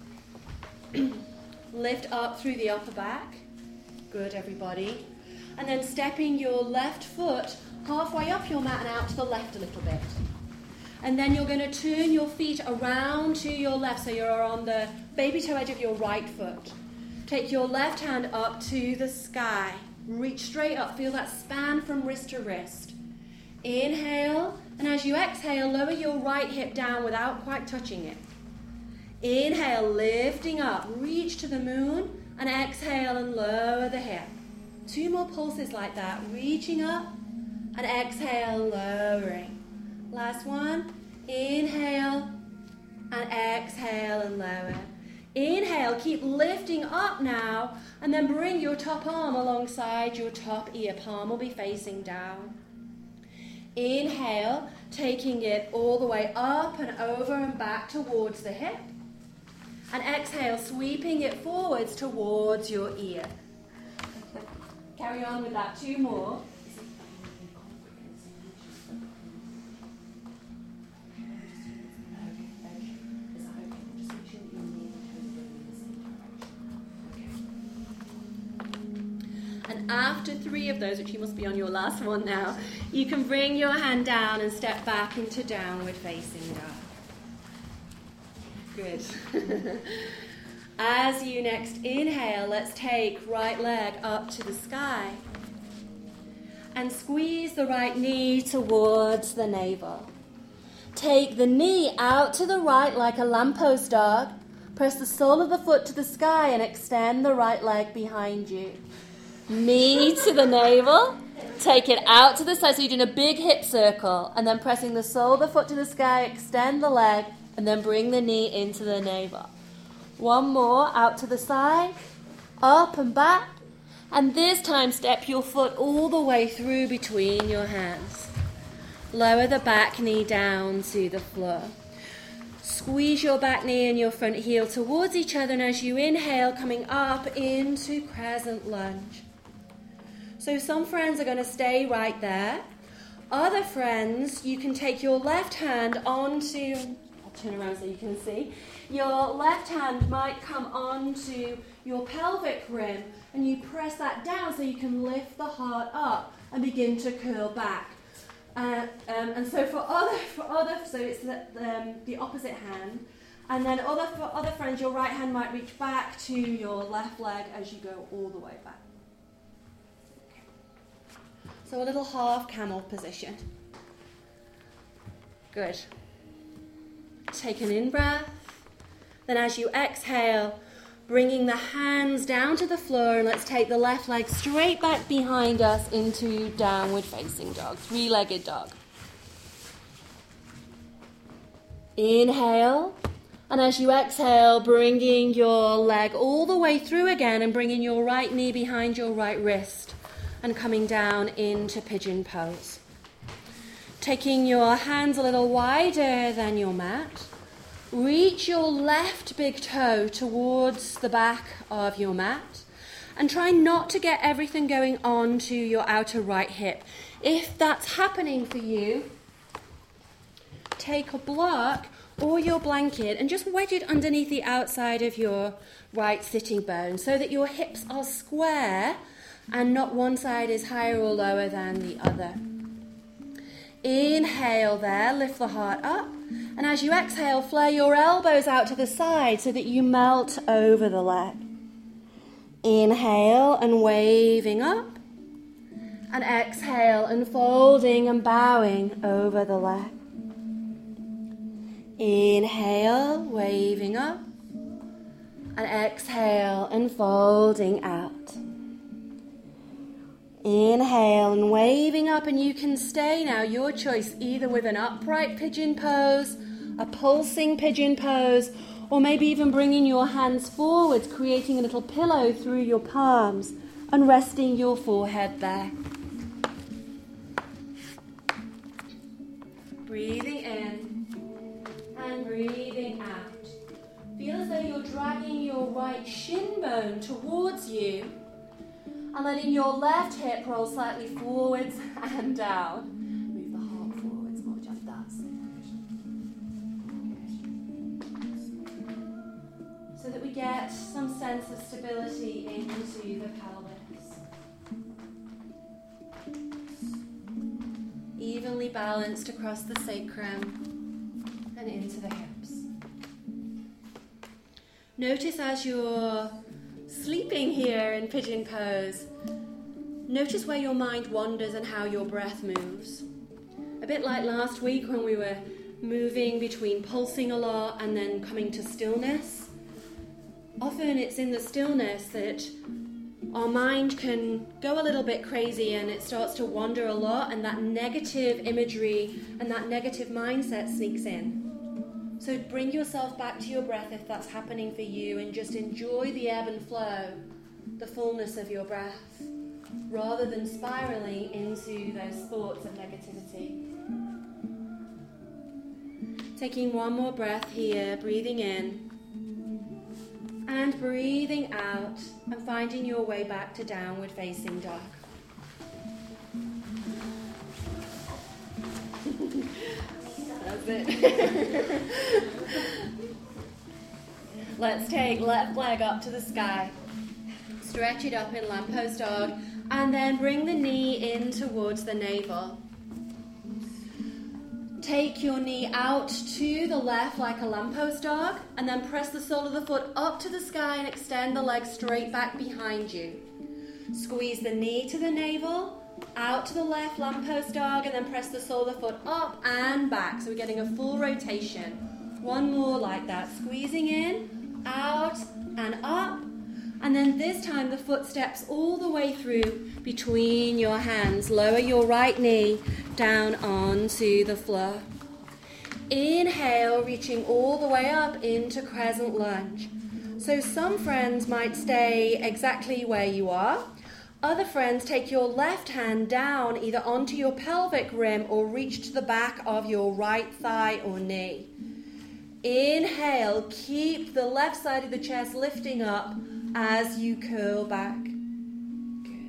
Lift up through the upper back. Good, everybody. And then stepping your left foot halfway up your mat and out to the left a little bit. And then you're going to turn your feet around to your left, so you're on the baby toe edge of your right foot. Take your left hand up to the sky. Reach straight up. Feel that span from wrist to wrist. Inhale. And as you exhale, lower your right hip down without quite touching it. Inhale, lifting up. Reach to the moon. And exhale and lower the hip. 2 more pulses like that. Reaching up. And exhale, lowering. Last one. Inhale. And exhale and lower. Inhale, keep lifting up now, and then bring your top arm alongside your top ear. Palm will be facing down. Inhale, taking it all the way up and over and back towards the hip. And exhale, sweeping it forwards towards your ear. Carry on with that. 2 more. And after 3 of those, which you must be on your last one now, you can bring your hand down and step back into downward facing dog. Good. As you next inhale, let's take right leg up to the sky. And squeeze the right knee towards the navel. Take the knee out to the right like a lamppost dog. Press the sole of the foot to the sky and extend the right leg behind you. Knee to the navel. Take it out to the side. So you're doing a big hip circle. And then pressing the sole of the foot to the sky, extend the leg, and then bring the knee into the navel. 1 more, out to the side, up and back. And this time, step your foot all the way through between your hands. Lower the back knee down to the floor. Squeeze your back knee and your front heel towards each other. And as you inhale, coming up into crescent lunge. So some friends are going to stay right there. Other friends, you can take your left hand onto, I'll turn around so you can see. Your left hand might come onto your pelvic rim and you press that down so you can lift the heart up and begin to curl back. And so for other, so it's the opposite hand. And then for other friends, your right hand might reach back to your left leg as you go all the way back. So a little half camel position. Good. Take an in-breath. Then as you exhale, bringing the hands down to the floor, and let's take the left leg straight back behind us into downward facing dog, 3-legged dog. Inhale. And as you exhale, bringing your leg all the way through again and bringing your right knee behind your right wrist and coming down into pigeon pose. Taking your hands a little wider than your mat. Reach your left big toe towards the back of your mat and try not to get everything going on to your outer right hip. If that's happening for you, take a block or your blanket and just wedge it underneath the outside of your right sitting bone so that your hips are square and not one side is higher or lower than the other. Inhale there, lift the heart up. And as you exhale, flare your elbows out to the side so that you melt over the leg. Inhale and waving up. And exhale and folding and bowing over the leg. Inhale, waving up. And exhale and folding out. Inhale and waving up, and you can stay now, your choice, either with an upright pigeon pose, a pulsing pigeon pose, or maybe even bringing your hands forwards, creating a little pillow through your palms and resting your forehead there. Breathing in and breathing out. Feel as though you're dragging your right shin bone towards you and letting your left hip roll slightly forwards and down. Move the heart forwards more, just that's it. So that we get some sense of stability into the pelvis. Evenly balanced across the sacrum and into the hips. Notice as you're sleeping here in pigeon pose, notice where your mind wanders and how your breath moves. A bit like last week when we were moving between pulsing a lot and then coming to stillness. Often it's in the stillness that our mind can go a little bit crazy and it starts to wander a lot, and that negative imagery and that negative mindset sneaks in. So bring yourself back to your breath if that's happening for you, and just enjoy the ebb and flow, the fullness of your breath, rather than spiraling into those thoughts of negativity. Taking one more breath here, breathing in and breathing out, and finding your way back to downward facing dog. That's it. Let's take left leg up to the sky. Stretch it up in lamppost dog, and then bring the knee in towards the navel. Take your knee out to the left like a lamppost dog, and then press the sole of the foot up to the sky and extend the leg straight back behind you. Squeeze the knee to the navel, out to the left, lamppost dog, and then press the sole of the foot up and back. So we're getting a full rotation. One more like that. Squeezing in, out, and up. And then this time the foot steps all the way through between your hands. Lower your right knee down onto the floor. Inhale, reaching all the way up into crescent lunge. So some friends might stay exactly where you are. Other friends, take your left hand down either onto your pelvic rim or reach to the back of your right thigh or knee. Inhale, keep the left side of the chest lifting up as you curl back. Good.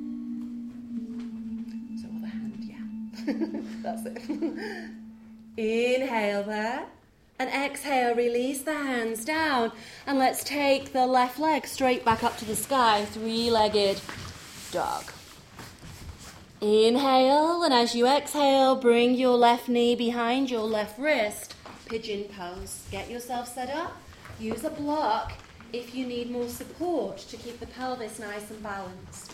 So other hand, yeah. That's it. Inhale there. And exhale, release the hands down. And let's take the left leg straight back up to the sky, three-legged dog. Inhale, and as you exhale, bring your left knee behind your left wrist, pigeon pose. Get yourself set up. Use a block if you need more support to keep the pelvis nice and balanced.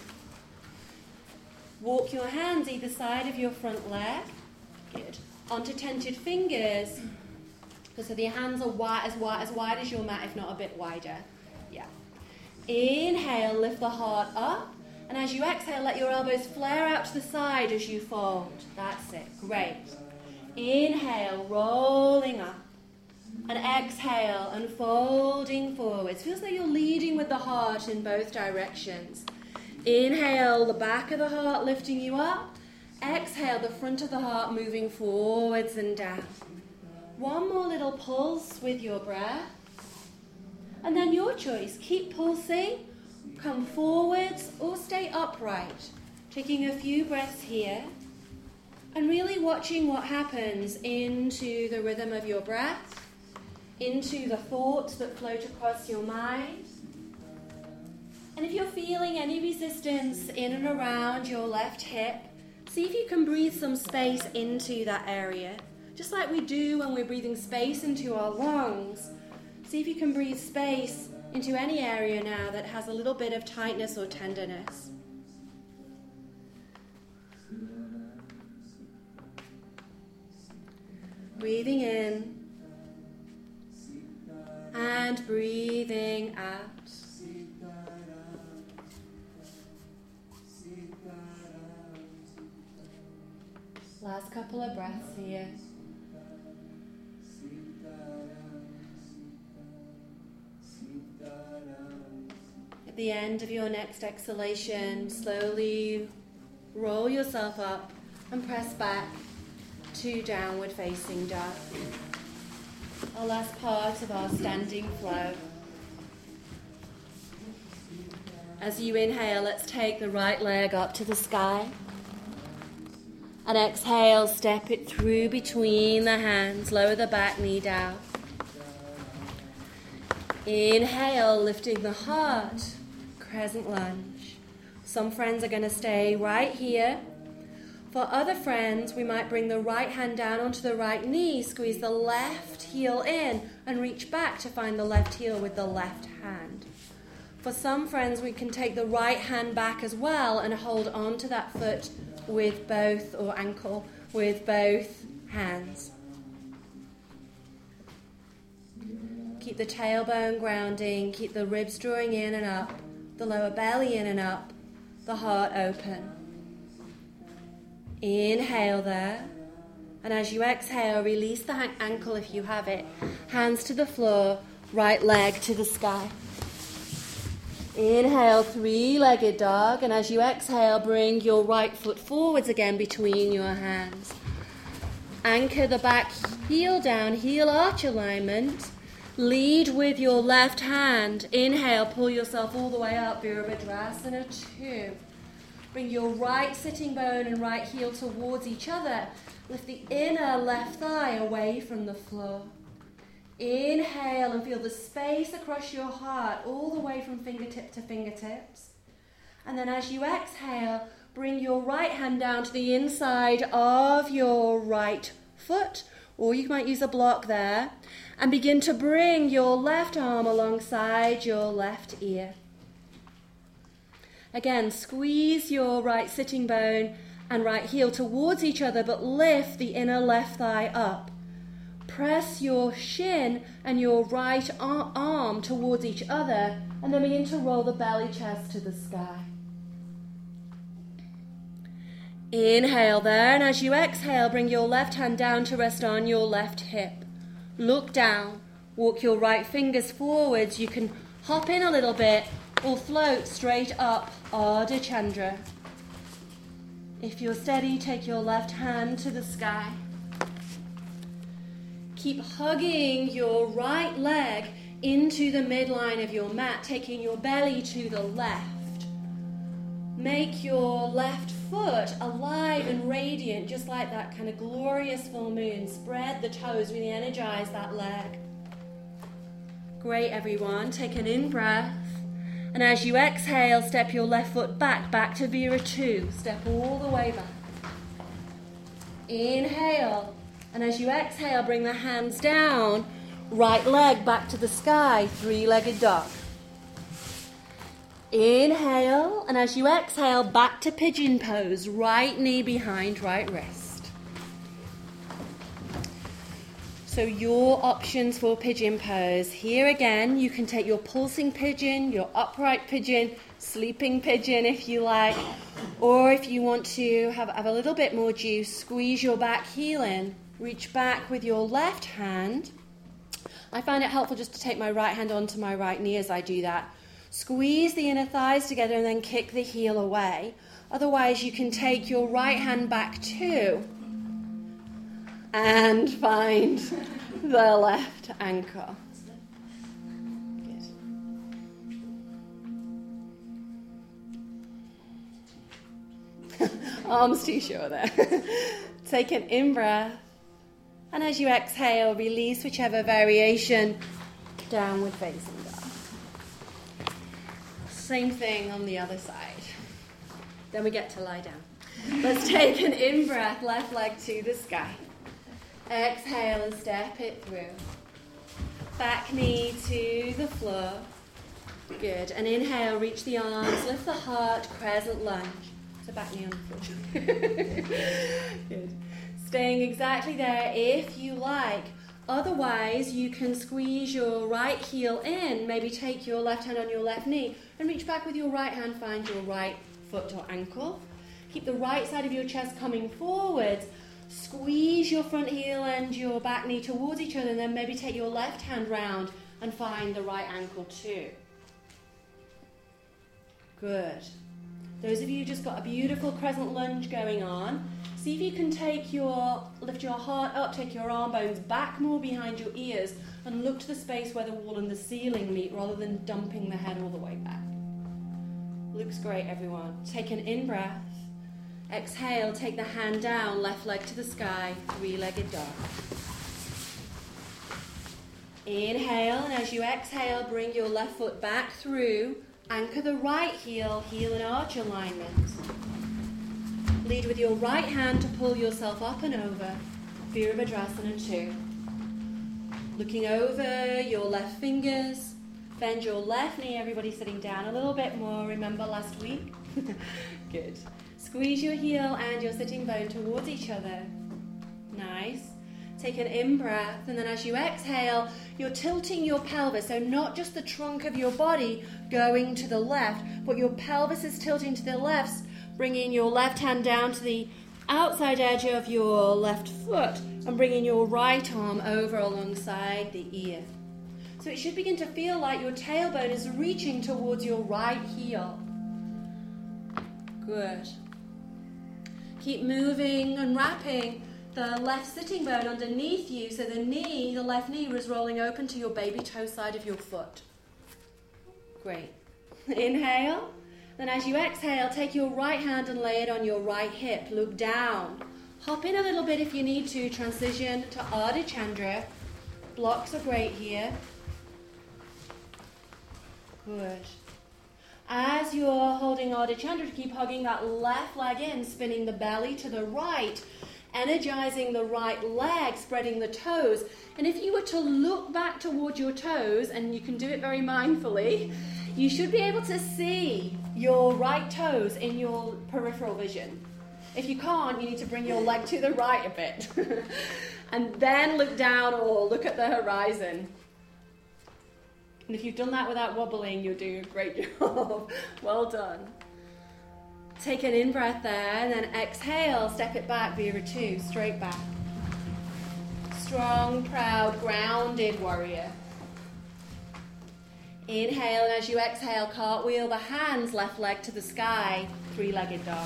Walk your hands either side of your front leg. Good. Onto tented fingers. So the hands are as wide as your mat, if not a bit wider. Yeah. Inhale, lift the heart up. And as you exhale, let your elbows flare out to the side as you fold. That's it. Great. Inhale, rolling up. And exhale, unfolding forwards. Feels like you're leading with the heart in both directions. Inhale, the back of the heart lifting you up. Exhale, the front of the heart moving forwards and down. One more little pulse with your breath. And then your choice. Keep pulsing, come forwards or stay upright. Taking a few breaths here. And really watching what happens into the rhythm of your breath. Into the thoughts that float across your mind. And if you're feeling any resistance in and around your left hip, see if you can breathe some space into that area. Just like we do when we're breathing space into our lungs. See if you can breathe space into any area now that has a little bit of tightness or tenderness. Breathing in. And breathing out. Last couple of breaths here. At the end of your next exhalation, slowly roll yourself up and press back to downward facing dog. Our last part of our standing flow. As you inhale, let's take the right leg up to the sky. And exhale, step it through between the hands. Lower the back knee down. Inhale, lifting the heart. Crescent lunge. Some friends are going to stay right here. For other friends, we might bring the right hand down onto the right knee, squeeze the left heel in, and reach back to find the left heel with the left hand. For some friends, we can take the right hand back as well and hold on to that foot with both, or ankle, with both hands. Keep the tailbone grounding, keep the ribs drawing in and up, the lower belly in and up, the heart open. Inhale there, and as you exhale, release the ankle if you have it. Hands to the floor, right leg to the sky. Inhale, three-legged dog, and as you exhale, bring your right foot forwards again between your hands. Anchor the back heel down, heel arch alignment. Lead with your left hand. Inhale, pull yourself all the way up, Virabhadrasana 2. Bring your right sitting bone and right heel towards each other. Lift the inner left thigh away from the floor. Inhale and feel the space across your heart all the way from fingertip to fingertips. And then as you exhale, bring your right hand down to the inside of your right foot, or you might use a block there, and begin to bring your left arm alongside your left ear. Again, squeeze your right sitting bone and right heel towards each other, but lift the inner left thigh up. Press your shin and your right arm towards each other, and then begin to roll the belly chest to the sky. Inhale there, and as you exhale, bring your left hand down to rest on your left hip. Look down, walk your right fingers forwards. You can hop in a little bit or float straight up, Ardha Chandra. If you're steady, take your left hand to the sky. Keep hugging your right leg into the midline of your mat, taking your belly to the left. Make your left foot alive and radiant, just like that kind of glorious full moon. Spread the toes, really energize that leg. Great, everyone. Take an in-breath. And as you exhale, step your left foot back to Vira 2. Step all the way back. Inhale. And as you exhale, bring the hands down. Right leg back to the sky, three-legged dog. Inhale. And as you exhale, back to pigeon pose. Right knee behind right wrist. So your options for pigeon pose. Here again, you can take your pulsing pigeon, your upright pigeon, sleeping pigeon if you like, or if you want to have a little bit more juice, squeeze your back heel in, reach back with your left hand, I find it helpful just to take my right hand onto my right knee as I do that. Squeeze the inner thighs together and then kick the heel away. Otherwise, you can take your right hand back too and find the left ankle. Good. Arms too short there. Take an in-breath. And as you exhale, release whichever variation, downward facing dog. Same thing on the other side. Then we get to lie down. Let's take an in-breath, left leg to the sky. Exhale and step it through. Back knee to the floor. Good. And inhale, reach the arms, lift the heart, crescent lunge. So back knee on the floor. Good. Staying exactly there if you like. Otherwise, you can squeeze your right heel in, maybe take your left hand on your left knee and reach back with your right hand, find your right foot or ankle. Keep the right side of your chest coming forwards. Squeeze your front heel and your back knee towards each other, and then maybe take your left hand round and find the right ankle too. Good. Those of you who just got a beautiful crescent lunge going on, see if you can lift your heart up, take your arm bones back more behind your ears, and look to the space where the wall and the ceiling meet rather than dumping the head all the way back. Looks great, everyone. Take an in-breath. Exhale, take the hand down, left leg to the sky, three-legged dog. Inhale, and as you exhale, bring your left foot back through. Anchor the right heel, heel and arch alignment. Lead with your right hand to pull yourself up and over. Virabhadrasana 2. Looking over your left fingers. Bend your left knee, everybody sitting down a little bit more. Remember last week? Good. Squeeze your heel and your sitting bone towards each other. Nice. Take an in-breath, and then as you exhale, you're tilting your pelvis. So not just the trunk of your body going to the left, but your pelvis is tilting to the left, bringing your left hand down to the outside edge of your left foot and bringing your right arm over alongside the ear. So it should begin to feel like your tailbone is reaching towards your right heel. Good. Keep moving and wrapping the left sitting bone underneath you so the left knee is rolling open to your baby toe side of your foot. Great. Inhale. Then as you exhale, take your right hand and lay it on your right hip. Look down. Hop in a little bit if you need to. Transition to Ardha Chandra. Blocks are great here. Good. As you're holding Ardha Chandra, keep hugging that left leg in, spinning the belly to the right, energizing the right leg, spreading the toes. And if you were to look back towards your toes, and you can do it very mindfully, you should be able to see your right toes in your peripheral vision. If you can't, you need to bring your leg to the right a bit. And then look down or look at the horizon. And if you've done that without wobbling, you're doing a great job. Well done. Take an in-breath there, and then exhale, step it back, Vira 2, straight back. Strong, proud, grounded warrior. Inhale, and as you exhale, cartwheel the hands, left leg to the sky, three-legged dog.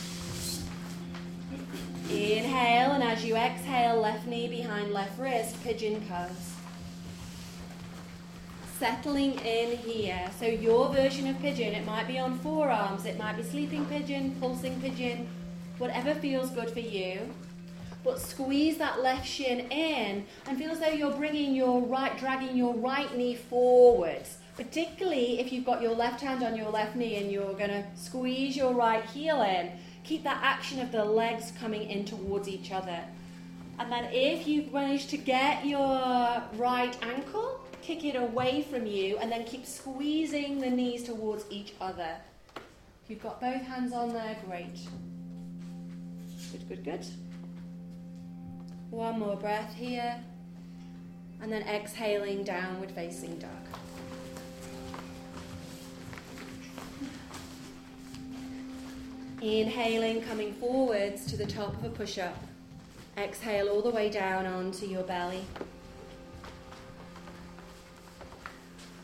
Inhale, and as you exhale, left knee behind left wrist, pigeon pose. Settling in here. So your version of pigeon, it might be on forearms, it might be sleeping pigeon, pulsing pigeon, whatever feels good for you. But squeeze that left shin in and feel as though you're dragging your right knee forwards. Particularly if you've got your left hand on your left knee and you're going to squeeze your right heel in. Keep that action of the legs coming in towards each other. And then if you've managed to get your right ankle, kick it away from you and then keep squeezing the knees towards each other. If you've got both hands on there, great. Good, good, good. One more breath here. And then exhaling, downward facing dog. Inhaling, coming forwards to the top of a push-up. Exhale all the way down onto your belly.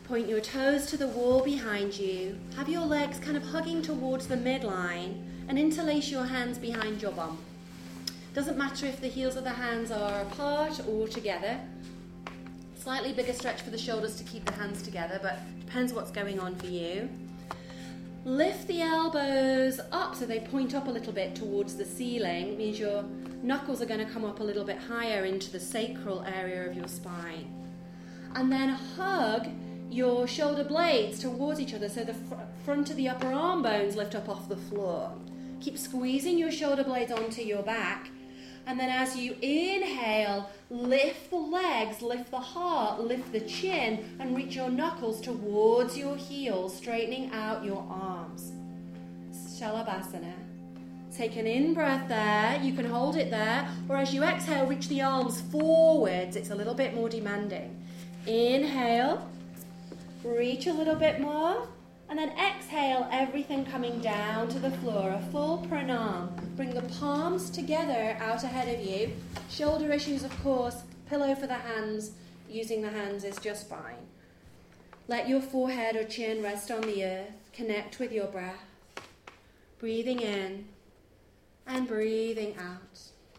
Point your toes to the wall behind you. Have your legs kind of hugging towards the midline and interlace your hands behind your bum. Doesn't matter if the heels of the hands are apart or together. Slightly bigger stretch for the shoulders to keep the hands together, but depends what's going on for you. Lift the elbows up so they point up a little bit towards the ceiling. It means your knuckles are going to come up a little bit higher into the sacral area of your spine. And then hug your shoulder blades towards each other so the front of the upper arm bones lift up off the floor. Keep squeezing your shoulder blades onto your back. And then as you inhale, lift the legs, lift the heart, lift the chin, and reach your knuckles towards your heels, straightening out your arms. Shalabhasana. Take an in-breath there. You can hold it there. Or as you exhale, reach the arms forwards. It's a little bit more demanding. Inhale. Reach a little bit more. And then exhale, everything coming down to the floor, a full pranam. Bring the palms together out ahead of you. Shoulder issues, of course, pillow for the hands. Using the hands is just fine. Let your forehead or chin rest on the earth. Connect with your breath. Breathing in and breathing out.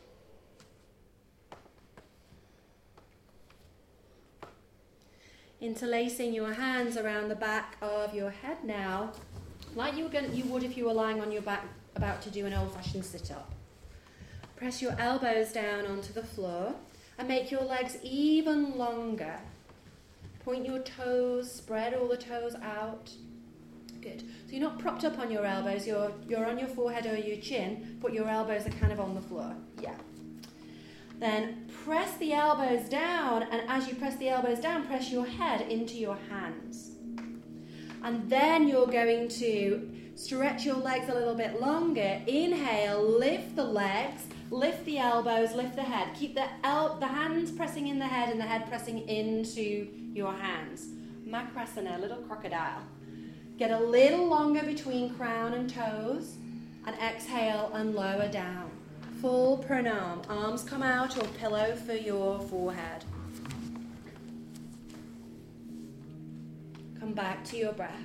Interlacing your hands around the back of your head now, like you would if you were lying on your back about to do an old-fashioned sit-up. Press your elbows down onto the floor and make your legs even longer. Point your toes, spread all the toes out. Good. So you're not propped up on your elbows, you're on your forehead or your chin, but your elbows are kind of on the floor. Yeah. Then press the elbows down, and as you press the elbows down, press your head into your hands. And then you're going to stretch your legs a little bit longer. Inhale, lift the legs, lift the elbows, lift the head. Keep the hands pressing in the head and the head pressing into your hands. Makrasana, little crocodile. Get a little longer between crown and toes, and exhale and lower down. Full pranam. Arms come out or pillow for your forehead. Come back to your breath.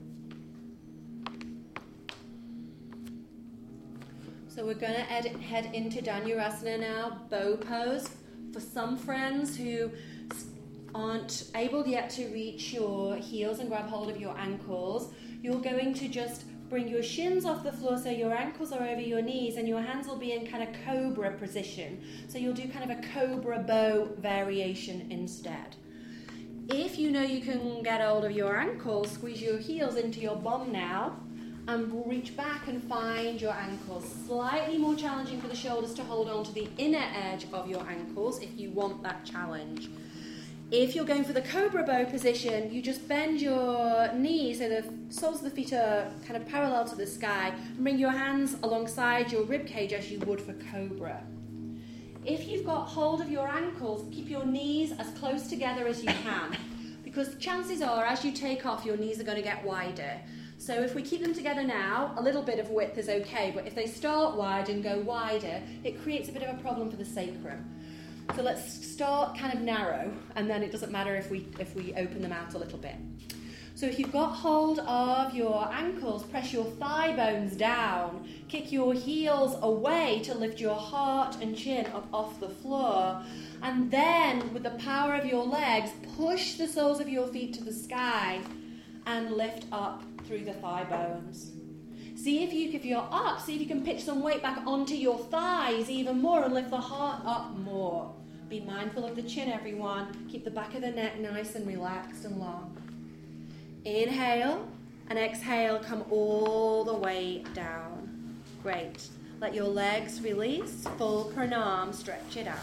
So we're going to head into Dhanurasana now, bow pose. For some friends who aren't able yet to reach your heels and grab hold of your ankles, you're going to just bring your shins off the floor so your ankles are over your knees and your hands will be in kind of cobra position. So you'll do kind of a cobra bow variation instead. If you know you can get hold of your ankles, squeeze your heels into your bum now and reach back and find your ankles. Slightly more challenging for the shoulders to hold on to the inner edge of your ankles if you want that challenge. If you're going for the cobra bow position, you just bend your knees so the soles of the feet are kind of parallel to the sky and bring your hands alongside your rib cage as you would for cobra. If you've got hold of your ankles, keep your knees as close together as you can, because chances are as you take off your knees are going to get wider. So if we keep them together now, a little bit of width is okay, but if they start wide and go wider, it creates a bit of a problem for the sacrum. So let's start kind of narrow, and then it doesn't matter if we open them out a little bit. So if you've got hold of your ankles, press your thigh bones down, kick your heels away to lift your heart and chin up off the floor, and then with the power of your legs, push the soles of your feet to the sky and lift up through the thigh bones. See if you're up, see if you can pitch some weight back onto your thighs even more and lift the heart up more. Be mindful of the chin, everyone. Keep the back of the neck nice and relaxed and long. Inhale and exhale, come all the way down. Great. Let your legs release. Full pranam, stretch it out.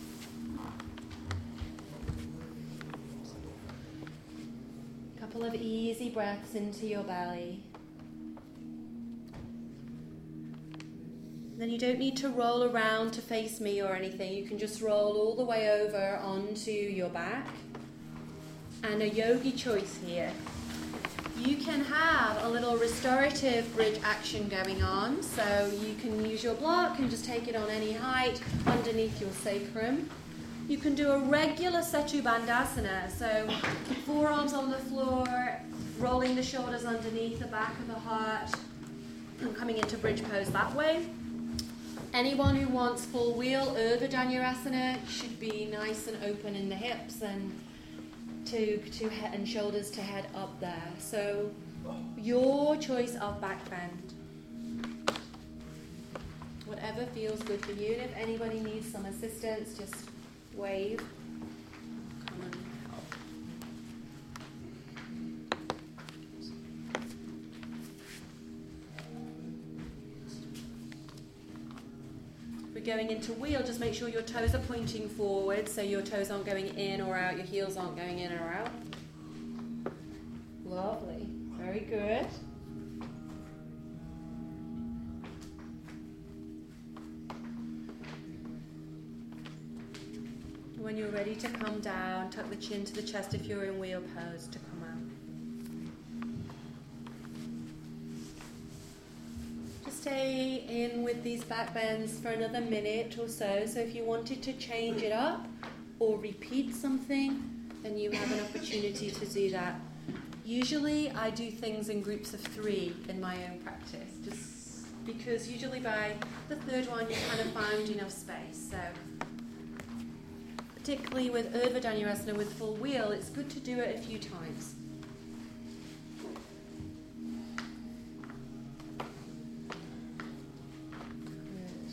Couple of easy breaths into your belly. Then you don't need to roll around to face me or anything. You can just roll all the way over onto your back. And a yogi choice here. You can have a little restorative bridge action going on. So you can use your block and just take it on any height underneath your sacrum. You can do a regular Setu Bandhasana, so forearms on the floor, rolling the shoulders underneath the back of the heart, and coming into bridge pose that way. Anyone who wants full wheel, Urdhva Dhanurasana, should be nice and open in the hips and to head and shoulders to head up there. So your choice of back bend. Whatever feels good for you. And if anybody needs some assistance, just wave. Come and help. We're going into wheel. Just make sure your toes are pointing forward, so your toes aren't going in or out, your heels aren't going in or out. Lovely. Very good. When you're ready to come down, tuck the chin to the chest if you're in wheel pose to come out. Just stay in with these back bends for another minute or so. So if you wanted to change it up or repeat something, then you have an opportunity to do that. Usually I do things in groups of 3 in my own practice, just because usually by the third one you kind of found enough space. So particularly with Urdhva Dhanurasana with full wheel, it's good to do it a few times. Good.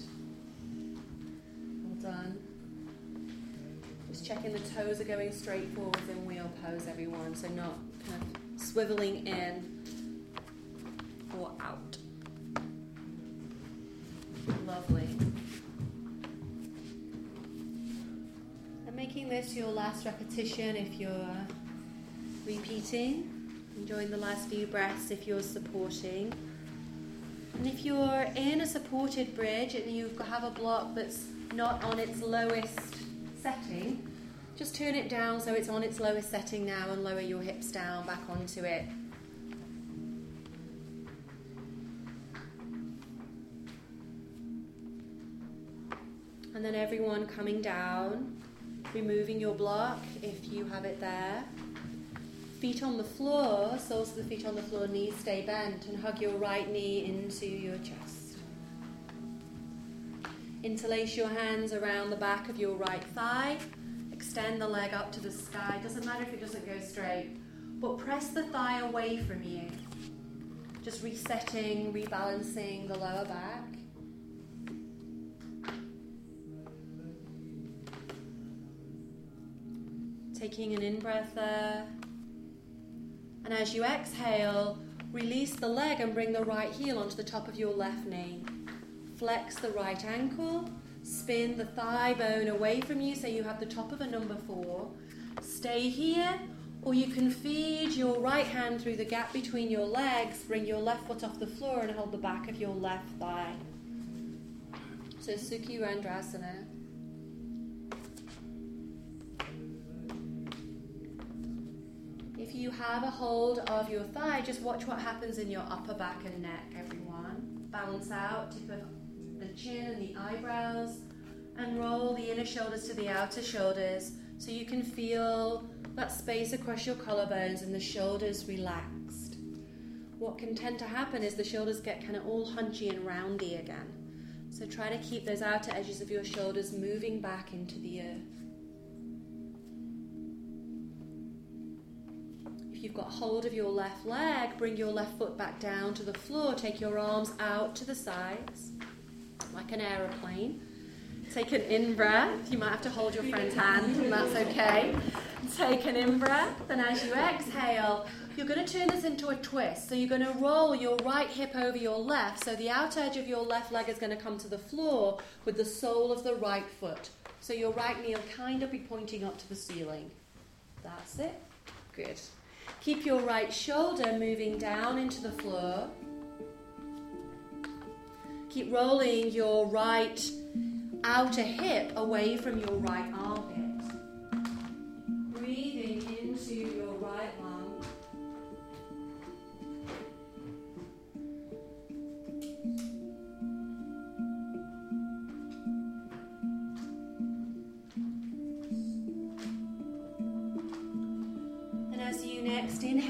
Well done. Just checking the toes are going straight forwards in wheel pose, everyone, so not kind of swiveling in or out. Lovely. Making this your last repetition if you're repeating, enjoying the last few breaths if you're supporting. And if you're in a supported bridge and you have a block that's not on its lowest setting, just turn it down so it's on its lowest setting now and lower your hips down back onto it. And then everyone coming down. Removing your block if you have it there. Feet on the floor, soles of the feet on the floor, knees stay bent, and hug your right knee into your chest. Interlace your hands around the back of your right thigh. Extend the leg up to the sky. Doesn't matter if it doesn't go straight, but press the thigh away from you. Just resetting, rebalancing the lower back. Taking an in-breath there. And as you exhale, release the leg and bring the right heel onto the top of your left knee. Flex the right ankle. Spin the thigh bone away from you so you have the top of a number 4. Stay here, or you can feed your right hand through the gap between your legs. Bring your left foot off the floor and hold the back of your left thigh. So Sukhi Rendrasana. If you have a hold of your thigh, just watch what happens in your upper back and neck, everyone. Balance out, tip of the chin and the eyebrows, and roll the inner shoulders to the outer shoulders so you can feel that space across your collarbones and the shoulders relaxed. What can tend to happen is the shoulders get kind of all hunchy and roundy again. So try to keep those outer edges of your shoulders moving back into the earth. You've got hold of your left leg, bring your left foot back down to the floor, take your arms out to the sides, like an aeroplane. Take an in-breath, you might have to hold your friend's hand, and that's okay. Take an in-breath, and as you exhale, you're going to turn this into a twist. So you're going to roll your right hip over your left, so the outer edge of your left leg is going to come to the floor with the sole of the right foot. So your right knee will kind of be pointing up to the ceiling. That's it. Good. Keep your right shoulder moving down into the floor. Keep rolling your right outer hip away from your right armpit. Breathing into your right lung.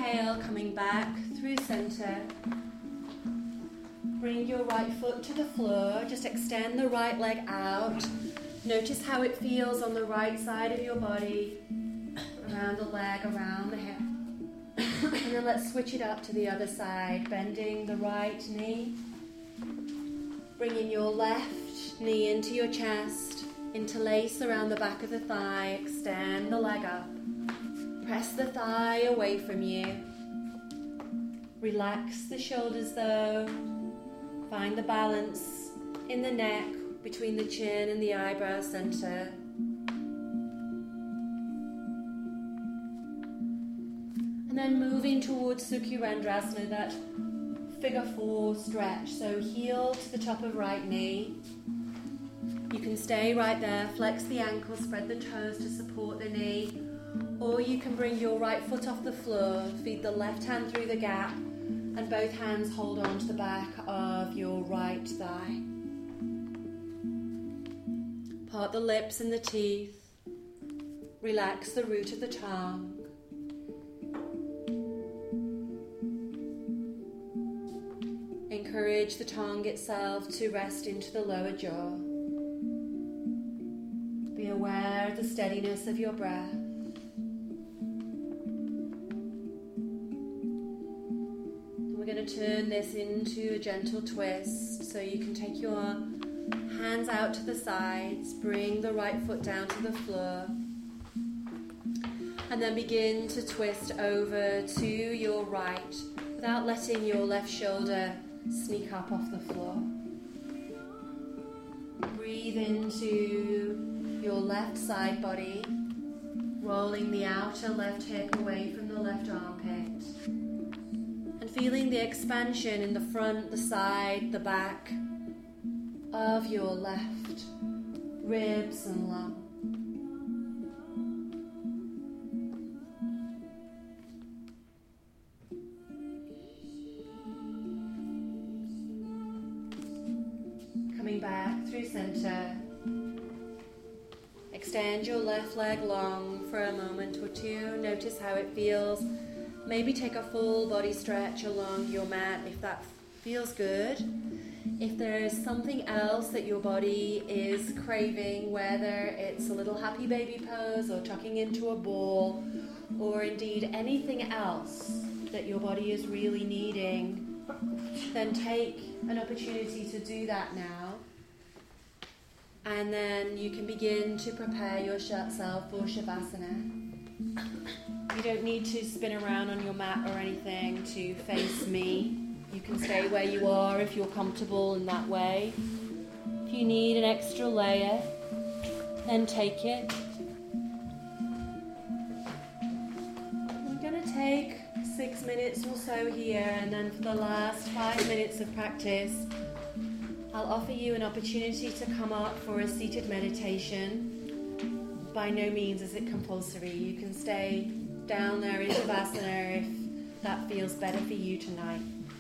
inhale, coming back through center. Bring your right foot to the floor. Just extend the right leg out. Notice how it feels on the right side of your body. Around the leg, around the hip. And then let's switch it up to the other side. Bending the right knee. Bringing your left knee into your chest. Interlace around the back of the thigh. Extend the leg up. Press the thigh away from you. Relax the shoulders though. Find the balance in the neck between the chin and the eyebrow center. And then moving towards Sukhi Rendrasana, that figure 4 stretch. So heel to the top of right knee. You can stay right there, flex the ankle, spread the toes to support the knee. Or you can bring your right foot off the floor, feed the left hand through the gap, and both hands hold on to the back of your right thigh. Part the lips and the teeth. Relax the root of the tongue. Encourage the tongue itself to rest into the lower jaw. Be aware of the steadiness of your breath. Turn this into a gentle twist, so you can take your hands out to the sides, bring the right foot down to the floor, and then begin to twist over to your right without letting your left shoulder sneak up off the floor. Breathe into your left side body, rolling the outer left hip away from the left armpit. Feeling the expansion in the front, the side, the back of your left ribs and lung. Coming back through center. Extend your left leg long for a moment or two. Notice how it feels. Maybe take a full body stretch along your mat if that feels good. If there's something else that your body is craving, whether it's a little happy baby pose or tucking into a ball, or indeed anything else that your body is really needing, then take an opportunity to do that now. And then you can begin to prepare yourself for Shavasana. You don't need to spin around on your mat or anything to face me. You can stay where you are if you're comfortable in that way. If you need an extra layer, then take it. We're going to take 6 minutes or so here, and then for the last 5 minutes of practice, I'll offer you an opportunity to come up for a seated meditation. By no means is it compulsory. You can stay down there in Shavasana if that feels better for you tonight.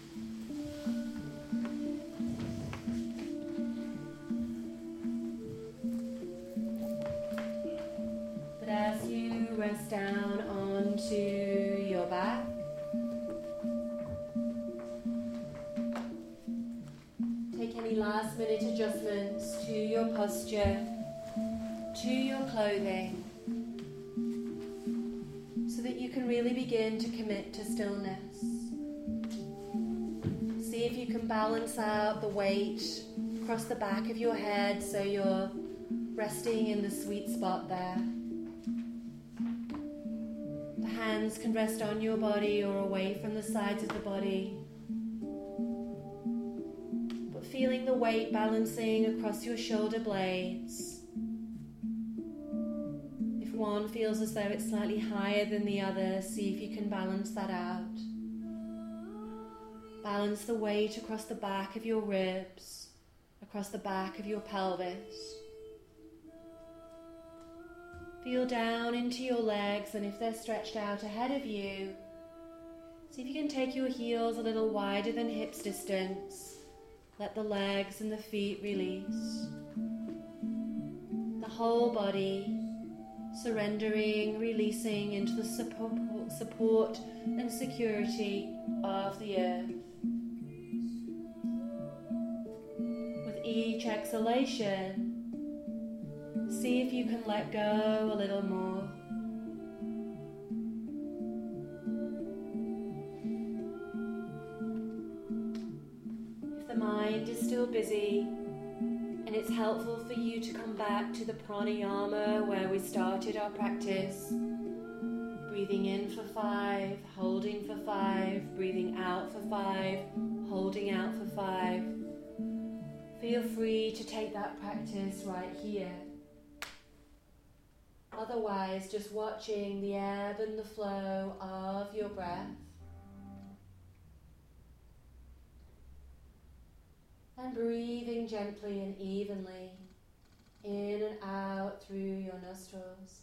But as you rest down onto your back, take any last minute adjustments to your posture, to your clothing, so that you can really begin to commit to stillness. See if you can balance out the weight across the back of your head so you're resting in the sweet spot there. The hands can rest on your body or away from the sides of the body. But feeling the weight balancing across your shoulder blades. One feels as though it's slightly higher than the other, see if you can balance that out. Balance the weight across the back of your ribs, across the back of your pelvis. Feel down into your legs, and if they're stretched out ahead of you, see if you can take your heels a little wider than hips distance. Let the legs and the feet release. The whole body surrendering, releasing into the support and security of the earth. With each exhalation, see if you can let go a little more. If the mind is still busy, and it's helpful for you to come back to the pranayama where we started our practice. Breathing in for 5, holding for 5, breathing out for 5, holding out for 5. Feel free to take that practice right here. Otherwise, just watching the ebb and the flow of your breath. And breathing gently and evenly in and out through your nostrils.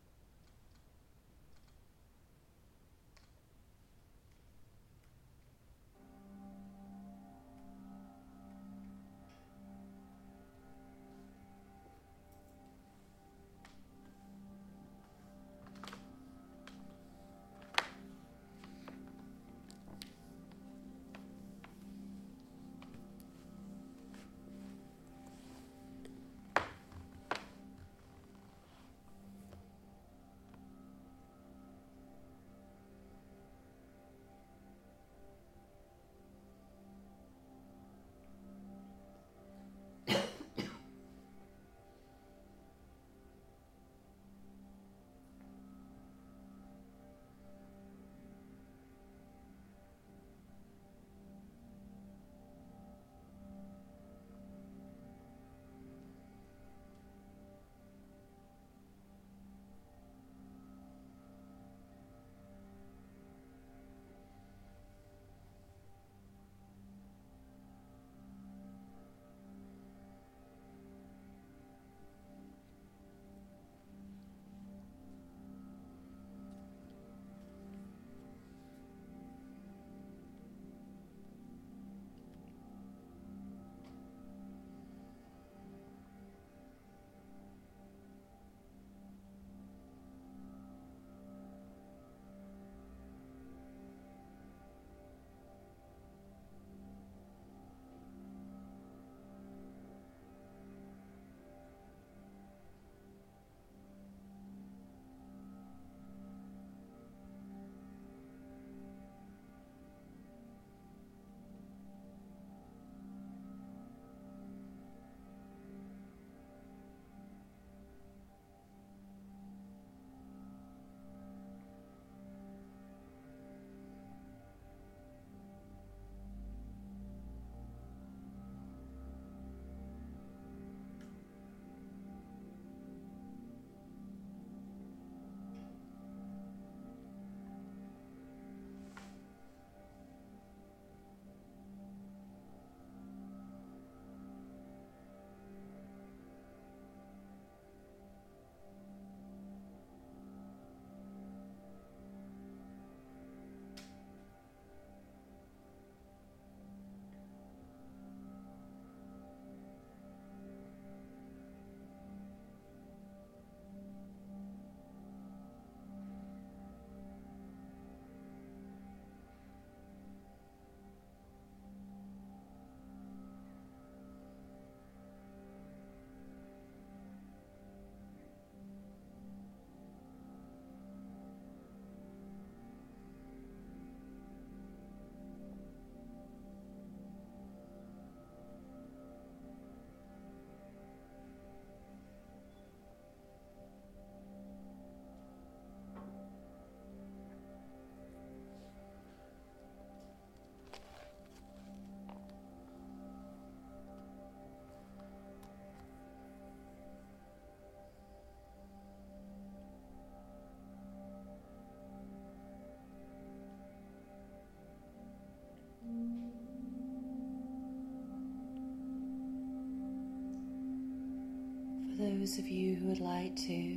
those of you who would like to,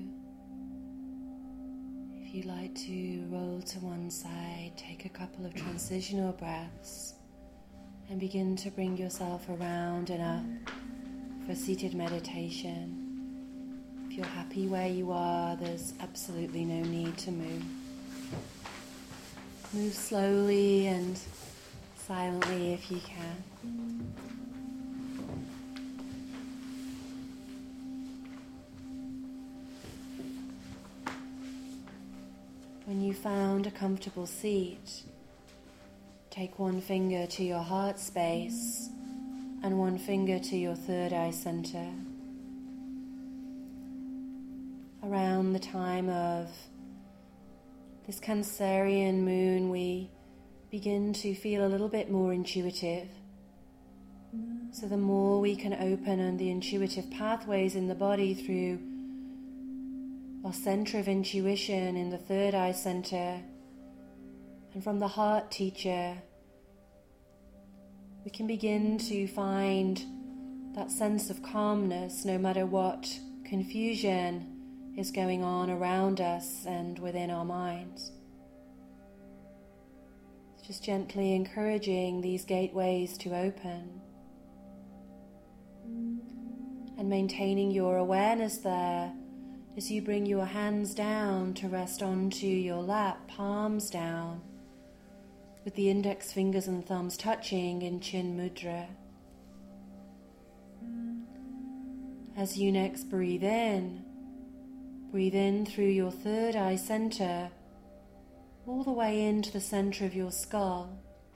if you'd like to roll to one side, take a couple of transitional breaths and begin to bring yourself around and up for seated meditation. If If you're happy where you are, there's absolutely no need to move. Move slowly and silently if you can. When you found a comfortable seat, take one finger to your heart space and one finger to your third eye center. Around the time of this Cancerian moon, we begin to feel a little bit more intuitive. So the more we can open on the intuitive pathways in the body through our center of intuition in the third eye center and from the heart teacher, we can begin to find that sense of calmness no matter what confusion is going on around us and within our minds. Just gently encouraging these gateways to open and maintaining your awareness there as you bring your hands down to rest onto your lap, palms down, with the index fingers and thumbs touching in Chin Mudra. As you next breathe in through your third eye center, all the way into the center of your skull.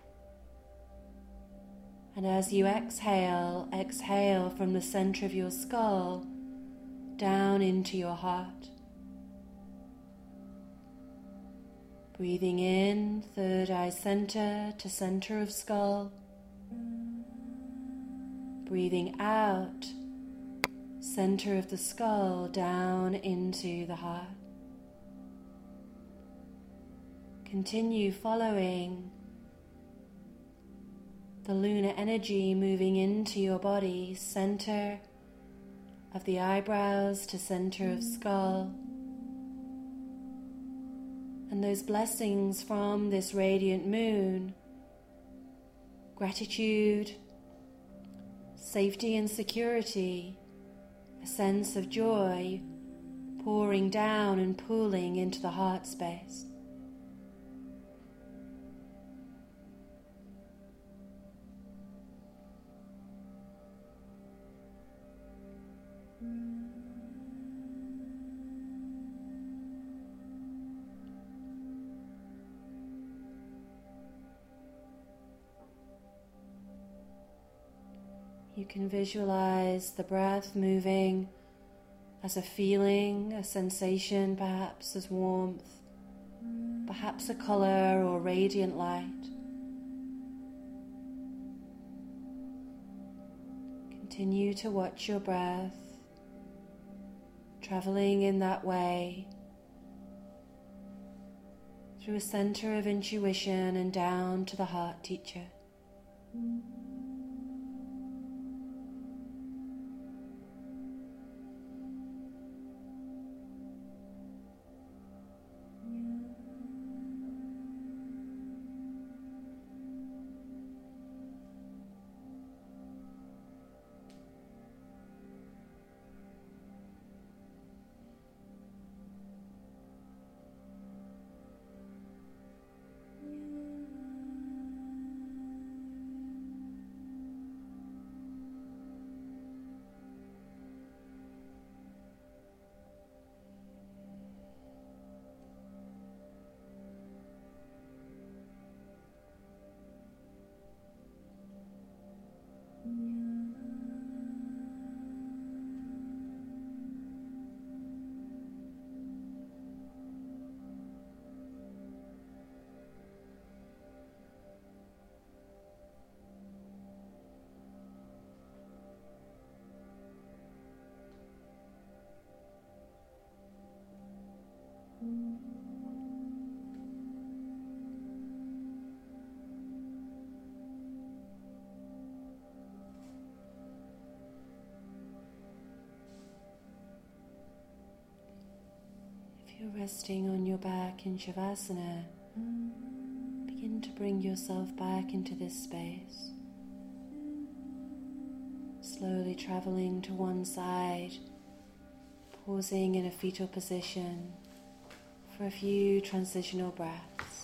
And as you exhale from the center of your skull down into your heart. Breathing in, third eye center to center of skull. Breathing out, center of the skull down into the heart. Continue following the lunar energy moving into your body, center of the eyebrows to center of skull. And those blessings from this radiant moon, gratitude, safety and security, a sense of joy pouring down and pooling into the heart space. You can visualize the breath moving as a feeling, a sensation, perhaps as warmth, perhaps a color or radiant light. Continue to watch your breath, traveling in that way through a center of intuition and down to the heart teacher. If you're resting on your back in Shavasana, begin to bring yourself back into this space. Slowly traveling to one side, pausing in a fetal position for a few transitional breaths.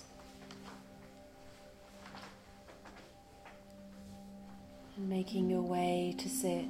And making your way to sit.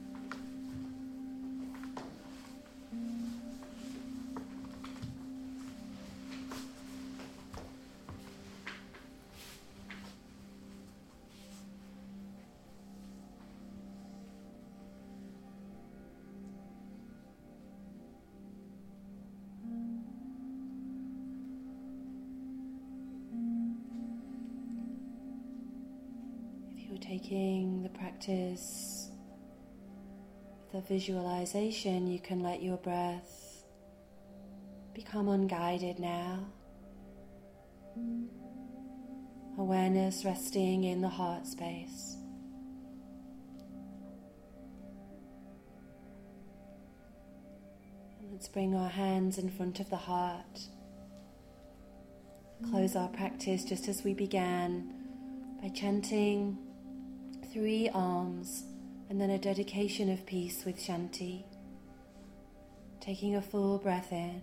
Taking the practice with a visualization, you can let your breath become unguided now. Awareness resting in the heart space. Let's bring our hands in front of the heart. Close our practice just as we began by chanting 3 Ahms and then a dedication of peace with Shanti. Taking a full breath in.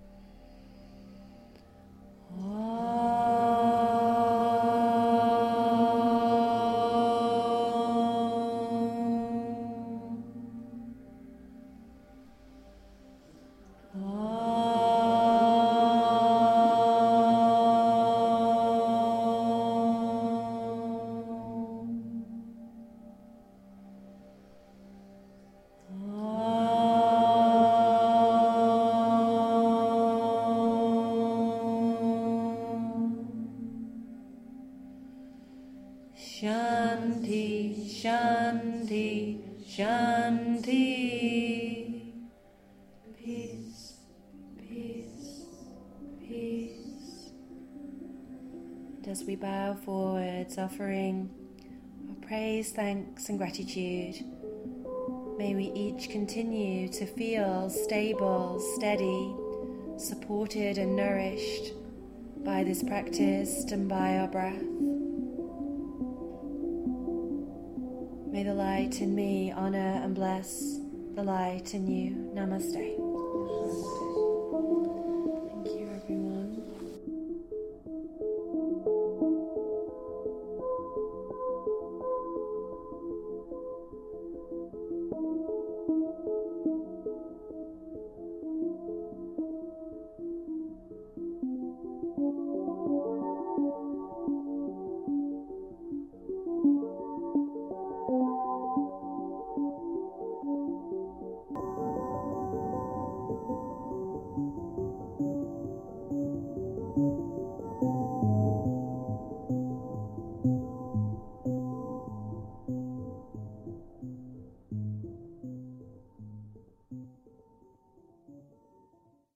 Shanti, Shanti, Shanti. Peace, peace, peace. And as we bow forwards, offering our praise, thanks and gratitude, may we each continue to feel stable, steady, supported and nourished by this practice and by our breath. May the light in me honor and bless the light in you. Namaste.